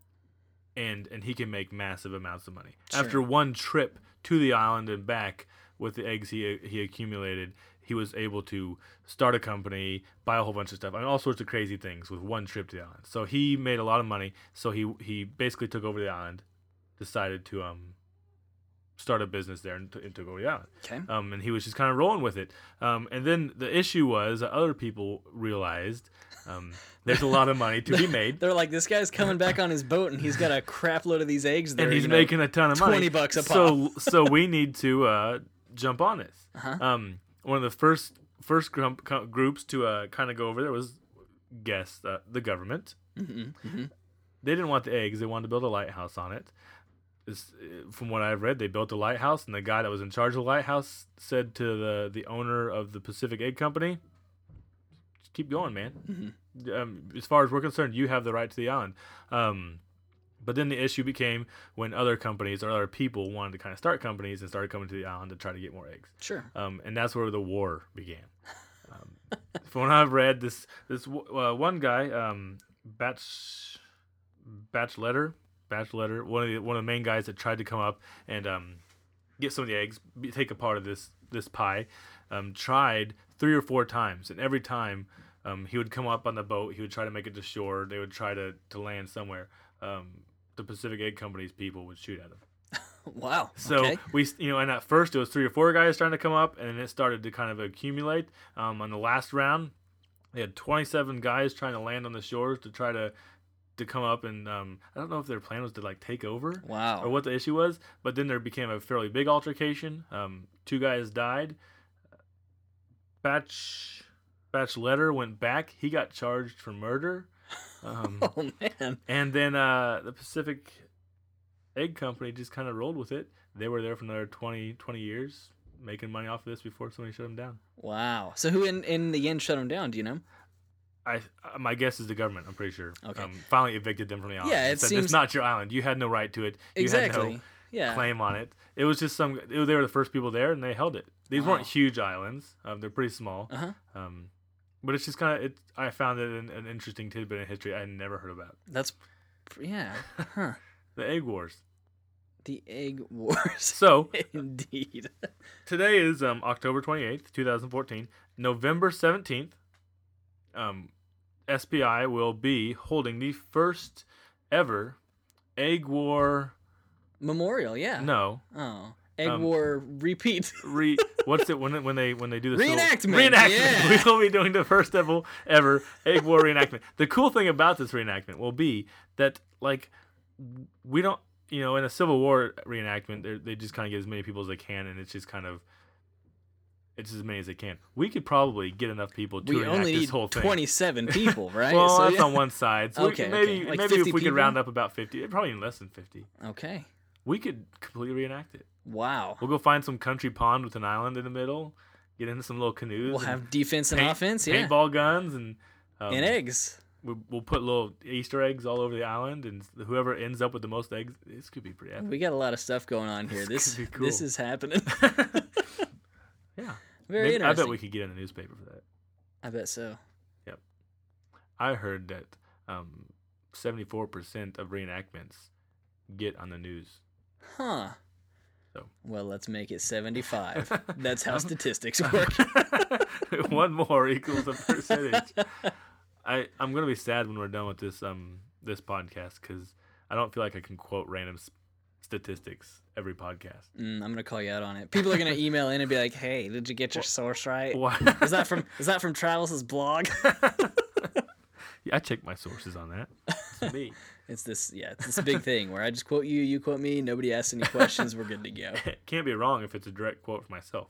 Speaker 1: and and he can make massive amounts of money.
Speaker 3: Sure.
Speaker 1: After one trip to the island and back with the eggs he he accumulated, he was able to start a company, buy a whole bunch of stuff, I mean, all sorts of crazy things with one trip to the island. So he made a lot of money. So he he basically took over the island, decided to um start a business there and, t- and took over the island.
Speaker 3: Okay.
Speaker 1: Um, and he was just kind of rolling with it. Um, and then the issue was that other people realized um, there's a lot of money to be made.
Speaker 3: They're like, this guy's coming back on his boat and he's got a crap load of these eggs there.
Speaker 1: And he's
Speaker 3: you know,
Speaker 1: making a ton of money.
Speaker 3: twenty bucks a
Speaker 1: So so we need to uh, jump on this.
Speaker 3: Uh-huh.
Speaker 1: Um, one of the first first group, co- groups to uh, kind of go over there was, guess, uh, the government.
Speaker 3: Mm-hmm, mm-hmm.
Speaker 1: They didn't want the eggs. They wanted to build a lighthouse on it. It's, uh, from what I've read, they built a lighthouse, and the guy that was in charge of the lighthouse said to the, the owner of the Pacific Egg Company, just keep going, man.
Speaker 3: Mm-hmm.
Speaker 1: Um, as far as we're concerned, you have the right to the island. Um, but then the issue became when other companies or other people wanted to kind of start companies and started coming to the island to try to get more eggs.
Speaker 3: Sure.
Speaker 1: Um, and that's where the war began. Um, from what I've read, this this uh, one guy, um, Batch Batchletter, Batchletter, one of the one of the main guys that tried to come up and um, get some of the eggs, be, take a part of this this pie, um, tried three or four times, and every time um, he would come up on the boat, he would try to make it to shore. They would try to, to land somewhere. Um, the Pacific Egg Company's people would shoot at him.
Speaker 3: Wow.
Speaker 1: So
Speaker 3: okay.
Speaker 1: we, you know, and at first it was three or four guys trying to come up, and then it started to kind of accumulate. Um, on the last round, they had twenty-seven guys trying to land on the shores to try to to come up, and um, I don't know if their plan was to like take over
Speaker 3: Wow.
Speaker 1: or what the issue was, but then there became a fairly big altercation. Um, two guys died. Batch Batchletter went back. He got charged for murder. Um,
Speaker 3: Oh man.
Speaker 1: and then uh, the Pacific Egg Company just kind of rolled with it. They were there for another twenty, twenty years, making money off of this before somebody shut them down.
Speaker 3: Wow. So who in in the end shut him down? Do you know?
Speaker 1: I uh, my guess is the government. I'm pretty sure.
Speaker 3: Okay.
Speaker 1: Um, finally evicted them from the island.
Speaker 3: Yeah, it
Speaker 1: and said,
Speaker 3: seems-
Speaker 1: it's not your island. You had no right to it. You
Speaker 3: Exactly.
Speaker 1: had no
Speaker 3: Yeah.
Speaker 1: claim on it. It was just some. It, they were the first people there, and they held it. These
Speaker 3: Wow.
Speaker 1: weren't huge islands. Um, they're pretty small.
Speaker 3: Uh huh.
Speaker 1: Um, but it's just kind of. It. I found it an, an interesting tidbit in history I had never heard about.
Speaker 3: That's yeah. Huh.
Speaker 1: The Egg Wars.
Speaker 3: The egg wars.
Speaker 1: So
Speaker 3: Indeed.
Speaker 1: today is um, October twenty-eighth, twenty fourteen. November seventeenth, um, S P I will be holding the first ever Egg War.
Speaker 3: Memorial. Yeah.
Speaker 1: No,
Speaker 3: Oh. Egg
Speaker 1: Um,
Speaker 3: war repeat.
Speaker 1: re. What's it when when they when they do this little-
Speaker 3: Reenactment,
Speaker 1: Reenactment.
Speaker 3: yeah.
Speaker 1: We will be doing the first ever ever Egg War reenactment. The cool thing about this reenactment will be that like we don't. You know, in a Civil War reenactment, they they just kind of get as many people as they can, and it's just kind of, it's as many as they can. We could probably get enough people to
Speaker 3: We
Speaker 1: enact
Speaker 3: only
Speaker 1: this
Speaker 3: need
Speaker 1: whole thing.
Speaker 3: twenty-seven people, right?
Speaker 1: Well,
Speaker 3: So,
Speaker 1: that's
Speaker 3: yeah.
Speaker 1: on one side. So we
Speaker 3: Okay,
Speaker 1: could maybe
Speaker 3: okay. Like
Speaker 1: maybe if
Speaker 3: fifty
Speaker 1: we could
Speaker 3: people?
Speaker 1: round up about fifty, probably even less than fifty,
Speaker 3: Okay.
Speaker 1: we could completely reenact it.
Speaker 3: Wow.
Speaker 1: We'll go find some country pond with an island in the middle, get into some little canoes.
Speaker 3: We'll
Speaker 1: and
Speaker 3: have defense and
Speaker 1: paint-
Speaker 3: offense. Yeah.
Speaker 1: paintball guns, and um,
Speaker 3: And eggs.
Speaker 1: we- We'll put little Easter eggs all over the island, and whoever ends up with the most eggs, this could be pretty epic.
Speaker 3: We got a lot of stuff going on here. This
Speaker 1: could be cool.
Speaker 3: this is happening. Very
Speaker 1: Maybe- I
Speaker 3: interesting.
Speaker 1: bet we could get in a newspaper for that.
Speaker 3: I bet so.
Speaker 1: I heard that um, seventy-four percent of reenactments get on the news.
Speaker 3: Huh.
Speaker 1: So.
Speaker 3: Well, let's make it seventy-five. That's how statistics work.
Speaker 1: One more equals a percentage. I I'm gonna be sad when we're done with this um this podcast because I don't feel like I can quote random s- statistics every podcast.
Speaker 3: Mm, I'm gonna call you out on it. People are gonna email in and be like, "Hey, did you get your source right?
Speaker 1: Why?
Speaker 3: Is that from is that from Travis's blog?"
Speaker 1: Yeah, I check my sources on that. It's me.
Speaker 3: It's this, yeah, it's this big thing where I just quote you, you quote me, nobody asks any questions, we're good to go.
Speaker 1: Can't be wrong if it's a direct quote from myself.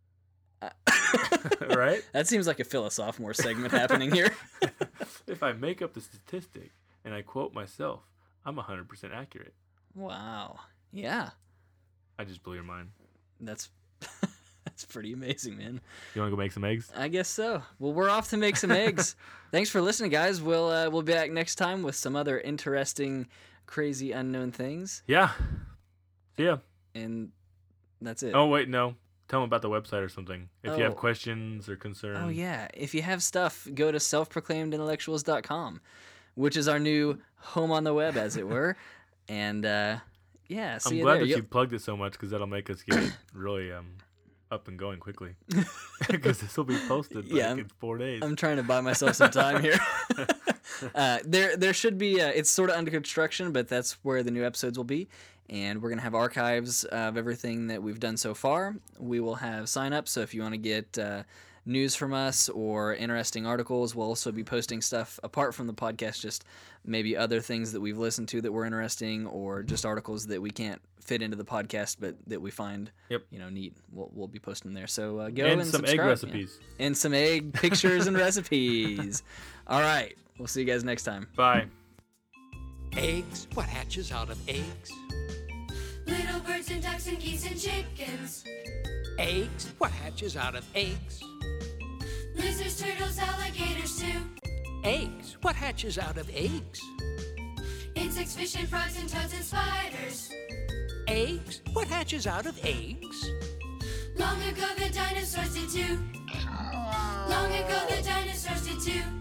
Speaker 1: Right?
Speaker 3: That seems like a Philosophomore segment happening here.
Speaker 1: If I make up the statistic and I quote myself, I'm one hundred percent accurate.
Speaker 3: Wow. Yeah.
Speaker 1: I just blew your mind.
Speaker 3: That's that's pretty amazing, man.
Speaker 1: You want to go make some eggs?
Speaker 3: I guess so. Well, we're off to make some eggs. Thanks for listening, guys. We'll uh, we'll be back next time with some other interesting, crazy, unknown things.
Speaker 1: Yeah. See ya.
Speaker 3: And that's it.
Speaker 1: Oh, wait, no. Tell them about the website or something. If you
Speaker 3: Oh.
Speaker 1: have questions or concerns.
Speaker 3: Oh, yeah. If you have stuff, go to self proclaimed intellectuals dot com, which is our new home on the web, as it were. And, uh, yeah, see
Speaker 1: I'm
Speaker 3: you
Speaker 1: glad
Speaker 3: there.
Speaker 1: that
Speaker 3: You'll-
Speaker 1: you plugged it so much because that'll make us get really um up and going quickly. Because this will be posted like
Speaker 3: Yeah, I'm-
Speaker 1: in four days.
Speaker 3: I'm trying to buy myself some time here. uh, there, there should be. Uh, it's sort of under construction, but that's where the new episodes will be. And we're gonna have archives of everything that we've done so far. We will have sign ups, so if you want to get uh, news from us or interesting articles, we'll also be posting stuff apart from the podcast. Just maybe other things that we've listened to that were interesting, or just articles that we can't fit into the podcast, but that we find,
Speaker 1: Yep.
Speaker 3: you know, neat. We'll we'll be posting there. So uh, go
Speaker 1: and
Speaker 3: and
Speaker 1: some egg
Speaker 3: subscribe, yeah.
Speaker 1: recipes.
Speaker 3: And some egg pictures and recipes. All right. We'll see you guys next time.
Speaker 1: Bye.
Speaker 7: Eggs? What hatches out of eggs?
Speaker 8: Little birds and ducks and geese and chickens.
Speaker 7: Eggs? What hatches out of eggs?
Speaker 8: Lizards, turtles, alligators too.
Speaker 7: Eggs? What hatches out of eggs?
Speaker 8: Insects, fish and frogs and toads and spiders.
Speaker 7: Eggs? What hatches out of eggs?
Speaker 8: Long ago the dinosaurs did too. Long ago the dinosaurs did too.